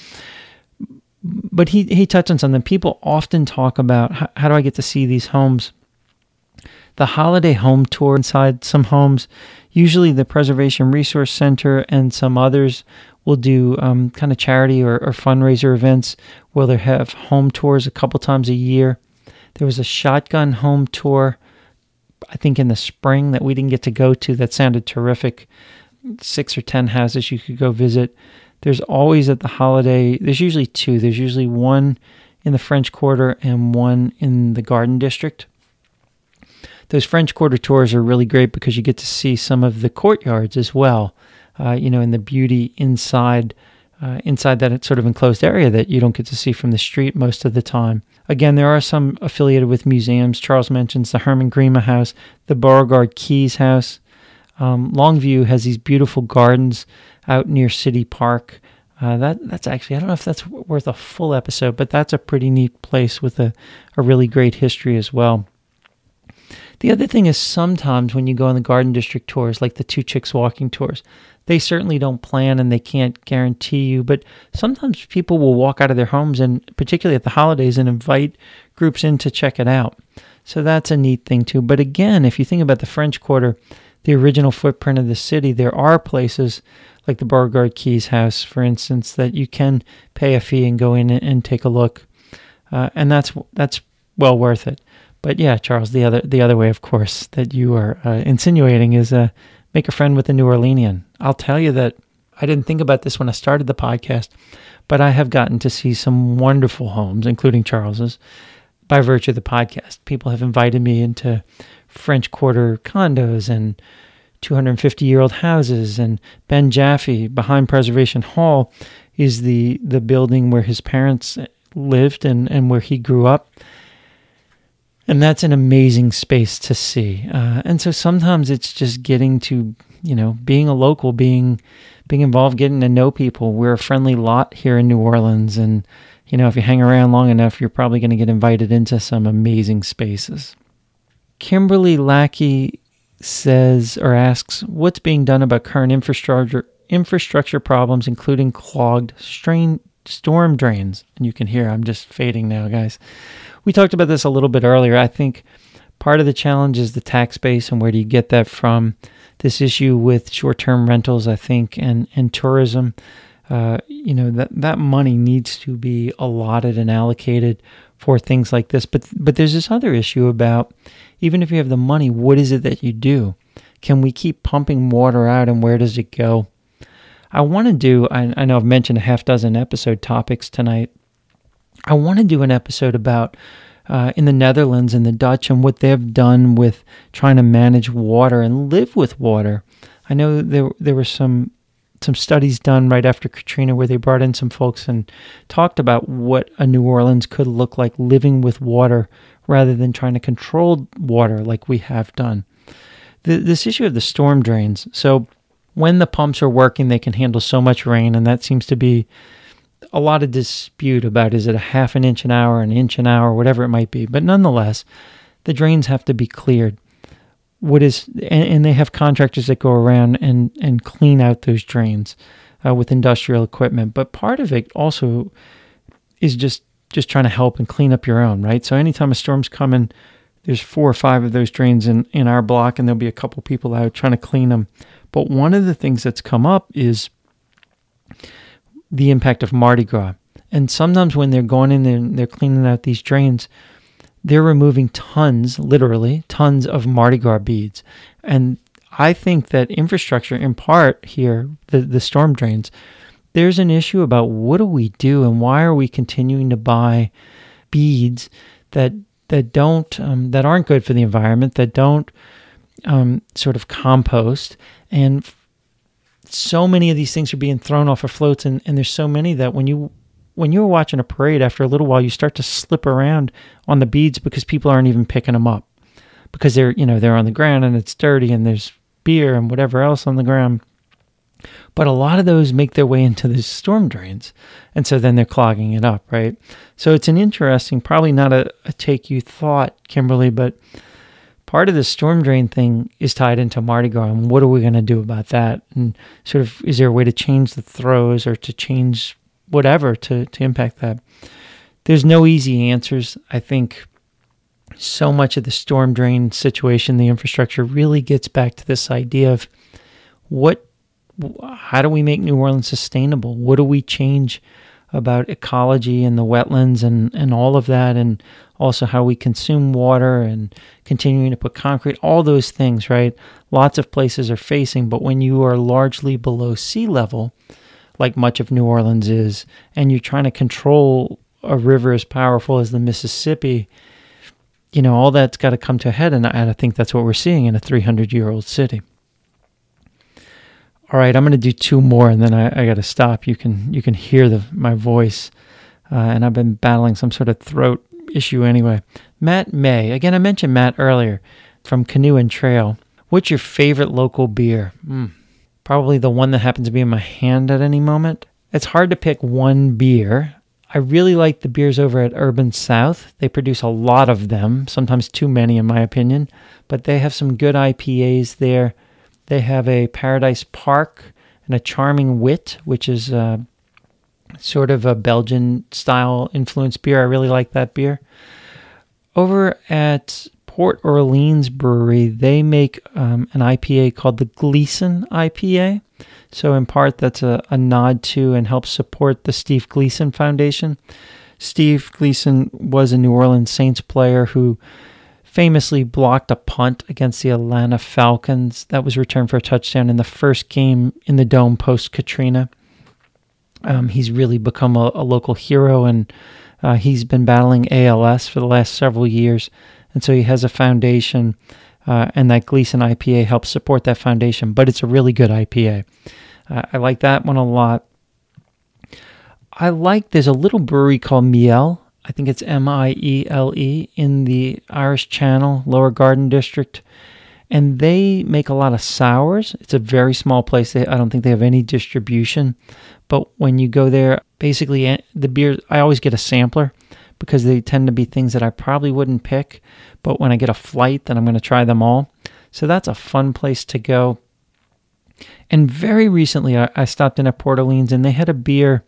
But he, he touched on something. People often talk about, how, how do I get to see these homes? The holiday home tour inside some homes, usually the Preservation Resource Center and some others will do um, kind of charity or, or fundraiser events where they have home tours a couple times a year. There was a shotgun home tour, I think in the spring, that we didn't get to go to. That sounded terrific. Six or ten houses you could go visit. There's always at the holiday, there's usually two. There's usually one in the French Quarter and one in the Garden District. Those French Quarter tours are really great because you get to see some of the courtyards as well, uh, you know, and the beauty inside uh, inside that sort of enclosed area that you don't get to see from the street most of the time. Again, there are some affiliated with museums. Charles mentions the Herman Grima House, the Beauregard Keys House. Um, Longview has these beautiful gardens out near City Park. Uh, that that's actually, I don't know if that's worth a full episode, but that's a pretty neat place with a, a really great history as well. The other thing is sometimes when you go on the Garden District tours, like the Two Chicks Walking tours, they certainly don't plan and they can't guarantee you, but sometimes people will walk out of their homes, and particularly at the holidays, and invite groups in to check it out. So that's a neat thing too. But again, if you think about the French Quarter, the original footprint of the city, there are places like the Beauregard Keys House, for instance, that you can pay a fee and go in and take a look. Uh, and that's that's well worth it. But yeah, Charles, the other the other way, of course, that you are uh, insinuating is uh, make a friend with a New Orleanian. I'll tell you that I didn't think about this when I started the podcast, but I have gotten to see some wonderful homes, including Charles's, by virtue of the podcast. People have invited me into French Quarter condos and two hundred fifty-year-old houses, and Ben Jaffe, behind Preservation Hall, is the, the building where his parents lived and, and where he grew up. And that's an amazing space to see. Uh, and so sometimes it's just getting to, you know, being a local, being being involved, getting to know people. We're a friendly lot here in New Orleans. And, you know, if you hang around long enough, you're probably going to get invited into some amazing spaces. Kimberly Lackey says or asks, what's being done about current infrastructure infrastructure problems, including clogged strain, storm drains? And you can hear I'm just fading now, guys. We talked about this a little bit earlier. I think part of the challenge is the tax base and where do you get that from. This issue with short-term rentals, I think, and, and tourism, uh, you know, that, that money needs to be allotted and allocated for things like this. But but there's this other issue about, even if you have the money, what is it that you do? Can we keep pumping water out, and where does it go? I want to do, I, I know I've mentioned a half dozen episode topics tonight. I want to do an episode about uh, in the Netherlands and the Dutch and what they've done with trying to manage water and live with water. I know there there were some some studies done right after Katrina where they brought in some folks and talked about what a New Orleans could look like living with water rather than trying to control water like we have done. The, this issue of the storm drains. So when the pumps are working, they can handle so much rain, and that seems to be a lot of dispute about, is it a half an inch an hour, an inch an hour, whatever it might be. But nonetheless, the drains have to be cleared. What is, and, and they have contractors that go around and, and clean out those drains uh, with industrial equipment. But part of it also is just, just trying to help and clean up your own, right? So anytime a storm's coming, there's four or five of those drains in, in our block, and there'll be a couple people out trying to clean them. But one of the things that's come up is the impact of Mardi Gras. And sometimes when they're going in there and they're cleaning out these drains, they're removing tons, literally, tons of Mardi Gras beads. And I think that infrastructure, in part here, the, the storm drains, there's an issue about what do we do and why are we continuing to buy beads that that don't um, that aren't good for the environment, that don't um, sort of compost, and so many of these things are being thrown off of floats, and, and there's so many that when you when you're watching a parade, after a little while, you start to slip around on the beads because people aren't even picking them up because they're you know they're on the ground and it's dirty and there's beer and whatever else on the ground. But a lot of those make their way into the storm drains, and so then they're clogging it up, right? So it's an interesting, probably not a, a take you thought, Kimberly, but part of the storm drain thing is tied into Mardi Gras, and what are we going to do about that? And sort of, is there a way to change the throws or to change whatever to, to impact that? There's no easy answers. I think so much of the storm drain situation, the infrastructure, really gets back to this idea of what, how do we make New Orleans sustainable? What do we change about ecology and the wetlands and, and all of that, and also how we consume water and continuing to put concrete, all those things, right? Lots of places are facing, but when you are largely below sea level, like much of New Orleans is, and you're trying to control a river as powerful as the Mississippi, you know, all that's got to come to a head, and I, I think that's what we're seeing in a three hundred year old city. All right, I'm going to do two more, and then I, I got to stop. You can you can hear the my voice, uh, and I've been battling some sort of throat issue anyway. Matt May, again, I mentioned Matt earlier from Canoe and Trail. What's your favorite local beer? Mm, probably the one that happens to be in my hand at any moment. It's hard to pick one beer. I really like the beers over at Urban South. They produce a lot of them, sometimes too many in my opinion, but they have some good I P As there. They have a Paradise Park and a Charming Wit, which is uh, sort of a Belgian-style influenced beer. I really like that beer. Over at Port Orleans Brewery, they make um, an I P A called the Gleason I P A. So in part, that's a, a nod to and helps support the Steve Gleason Foundation. Steve Gleason was a New Orleans Saints player who famously blocked a punt against the Atlanta Falcons that was returned for a touchdown in the first game in the Dome post-Katrina. Um, he's really become a, a local hero, and uh, he's been battling A L S for the last several years, and so he has a foundation, uh, and that Gleason I P A helps support that foundation, but it's a really good I P A. Uh, I like that one a lot. I like, there's a little brewery called Miele. I think it's M I E L E, in the Irish Channel, Lower Garden District. And they make a lot of sours. It's a very small place. They, I don't think they have any distribution. But when you go there, basically the beer, I always get a sampler because they tend to be things that I probably wouldn't pick. But when I get a flight, then I'm going to try them all. So that's a fun place to go. And very recently, I, I stopped in at Port Orleans, and they had a beer,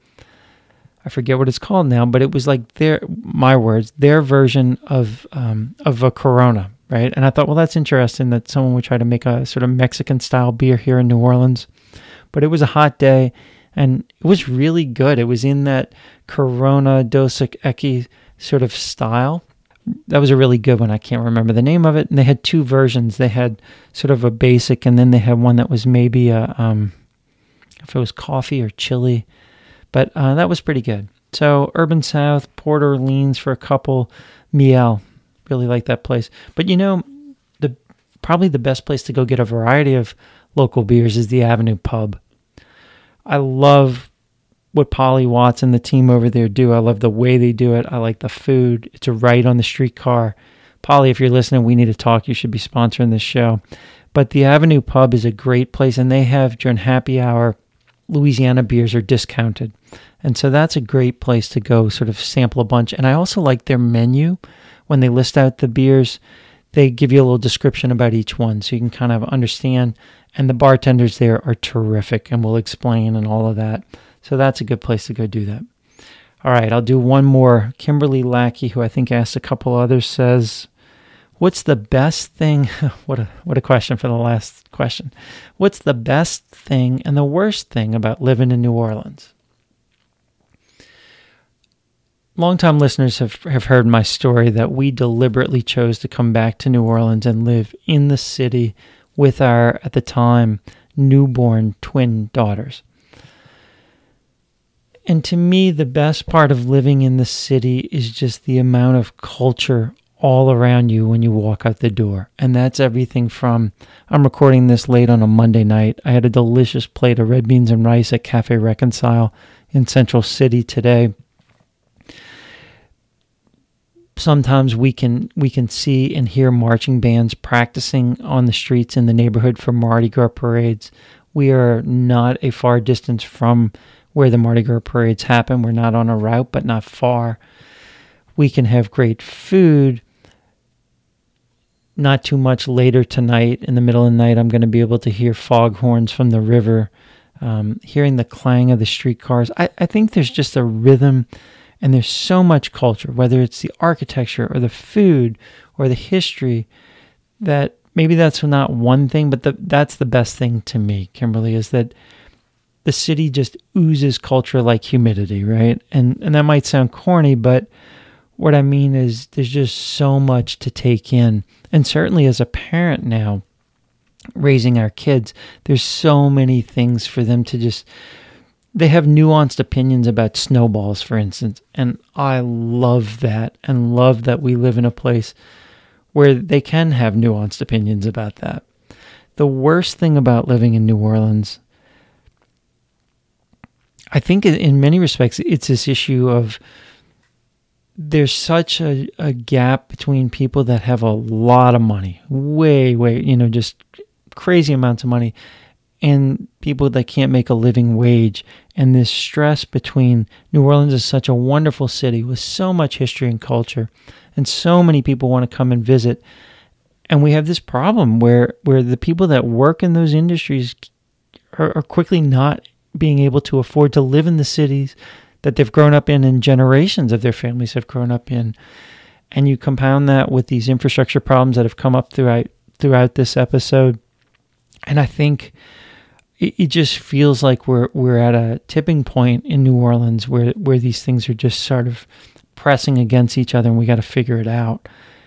I forget what it's called now, but it was like their, my words, their version of um, of a Corona, right? And I thought, well, that's interesting that someone would try to make a sort of Mexican-style beer here in New Orleans. But it was a hot day, and it was really good. It was in that Corona Dos Equis sort of style. That was a really good one. I can't remember the name of it. And they had two versions. They had sort of a basic, and then they had one that was maybe a, um, if it was coffee or chili. But uh, that was pretty good. So Urban South, Port Orleans for a couple, Miele, really like that place. But you know, the probably the best place to go get a variety of local beers is the Avenue Pub. I love what Polly Watts and the team over there do. I love the way they do it. I like the food. It's a right on the streetcar. Polly, if you're listening, we need to talk. You should be sponsoring this show. But the Avenue Pub is a great place, and they have, during happy hour, Louisiana beers are discounted. And so that's a great place to go sort of sample a bunch. And I also like their menu. When they list out the beers, they give you a little description about each one so you can kind of understand. And the bartenders there are terrific and will explain and all of that. So that's a good place to go do that. All right, I'll do one more. Kimberly Lackey, who I think asked a couple others, says, what's the best thing? What a what a question for the last question. What's the best thing and the worst thing about living in New Orleans? Longtime listeners have, have heard my story that we deliberately chose to come back to New Orleans and live in the city with our, at the time, newborn twin daughters. And to me, the best part of living in the city is just the amount of culture all around you when you walk out the door. And that's everything from, I'm recording this late on a Monday night. I had a delicious plate of red beans and rice at Cafe Reconcile in Central City today. Sometimes we can we can see and hear marching bands practicing on the streets in the neighborhood for Mardi Gras parades. We are not a far distance from where the Mardi Gras parades happen. We're not on a route, but not far. We can have great food. Not too much later tonight, in the middle of the night, I'm going to be able to hear foghorns from the river, um, hearing the clang of the streetcars. I, I think there's just a rhythm, and there's so much culture, whether it's the architecture or the food or the history, that maybe that's not one thing, but the, that's the best thing to me, Kimberly, is that the city just oozes culture like humidity, right? And and that might sound corny, but what I mean is there's just so much to take in. And certainly as a parent now, raising our kids, there's so many things for them to just, they have nuanced opinions about snowballs, for instance. And I love that, and love that we live in a place where they can have nuanced opinions about that. The worst thing about living in New Orleans, I think in many respects, it's this issue of there's such a, a gap between people that have a lot of money, way, way, you know, just crazy amounts of money, and people that can't make a living wage. And this stress between New Orleans is such a wonderful city with so much history and culture, and so many people want to come and visit. And we have this problem where, where the people that work in those industries are, are quickly not being able to afford to live in the cities that they've grown up in and generations of their families have grown up in. And you compound that with these infrastructure problems that have come up throughout throughout this episode. And I think it, it just feels like we're we're at a tipping point in New Orleans where, where these things are just sort of pressing against each other, and we got to figure it out.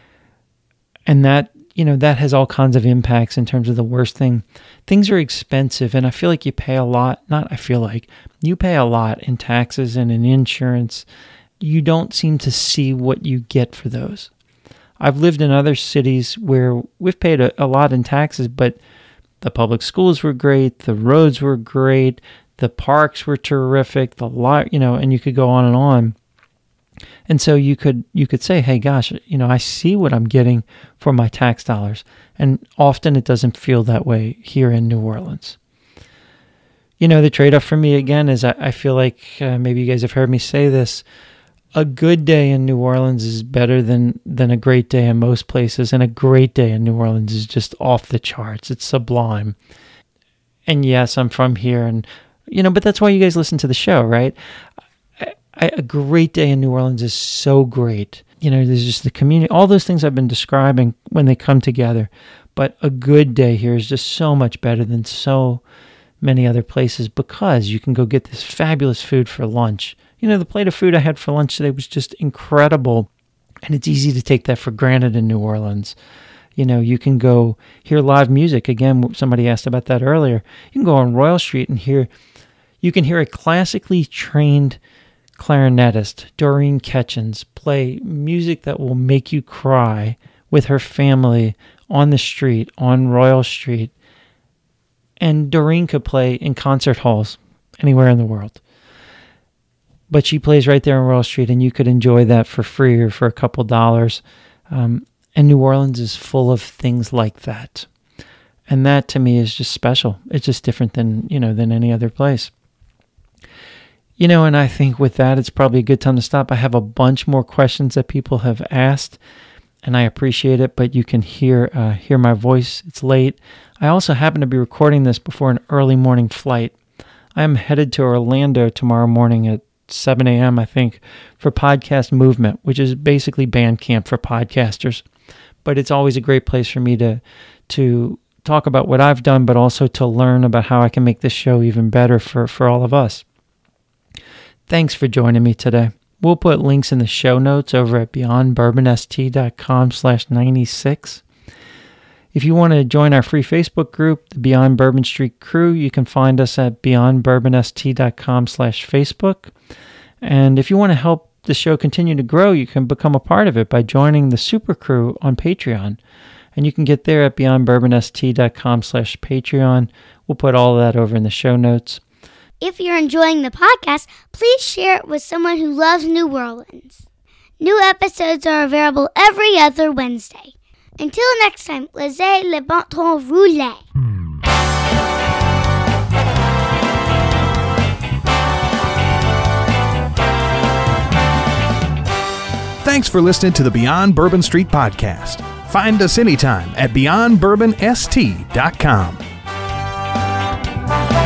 And that, you know, that has all kinds of impacts in terms of the worst thing. Things are expensive, and I feel like you pay a lot. Not I feel like. You pay a lot in taxes and in insurance. You don't seem to see what you get for those. I've lived in other cities where we've paid a, a lot in taxes, but the public schools were great, the roads were great, the parks were terrific, the lot, you know, and you could go on and on. And so you could you could say, hey, gosh, you know, I see what I'm getting for my tax dollars. And often it doesn't feel that way here in New Orleans. You know, the trade-off for me, again, is I, I feel like, uh, maybe you guys have heard me say this, a good day in New Orleans is better than, than a great day in most places. And a great day in New Orleans is just off the charts. It's sublime. And yes, I'm from here. And, you know, but that's why you guys listen to the show, right? I, a great day in New Orleans is so great. You know, there's just the community, all those things I've been describing when they come together. But a good day here is just so much better than so many other places, because you can go get this fabulous food for lunch. You know, the plate of food I had for lunch today was just incredible. And it's easy to take that for granted in New Orleans. You know, you can go hear live music. Again, somebody asked about that earlier. You can go on Royal Street and hear, you can hear a classically trained clarinetist, Doreen Ketchens, play music that will make you cry with her family on the street, on Royal Street. And Doreen could play in concert halls anywhere in the world. But she plays right there on Royal Street, and you could enjoy that for free or for a couple dollars. Um, and New Orleans is full of things like that. And that, to me, is just special. It's just different than, you know, than any other place. You know, and I think with that, it's probably a good time to stop. I have a bunch more questions that people have asked, and I appreciate it, but you can hear uh, hear my voice. It's late. I also happen to be recording this before an early morning flight. I am headed to Orlando tomorrow morning at seven a.m., I think, for Podcast Movement, which is basically band camp for podcasters. But it's always a great place for me to to talk about what I've done, but also to learn about how I can make this show even better for, for all of us. Thanks for joining me today. We'll put links in the show notes over at beyondbourbonst.com slash 96. If you want to join our free Facebook group, the Beyond Bourbon Street Crew, you can find us at beyondbourbonst.com slash Facebook. And if you want to help the show continue to grow, you can become a part of it by joining the Super Crew on Patreon. And you can get there at beyondbourbonst.com slash Patreon. We'll put all of that over in the show notes. If you're enjoying the podcast, please share it with someone who loves New Orleans. New episodes are available every other Wednesday. Until next time, laissez le bon temps rouler. Thanks for listening to the Beyond Bourbon Street podcast. Find us anytime at beyond bourbon s t dot com.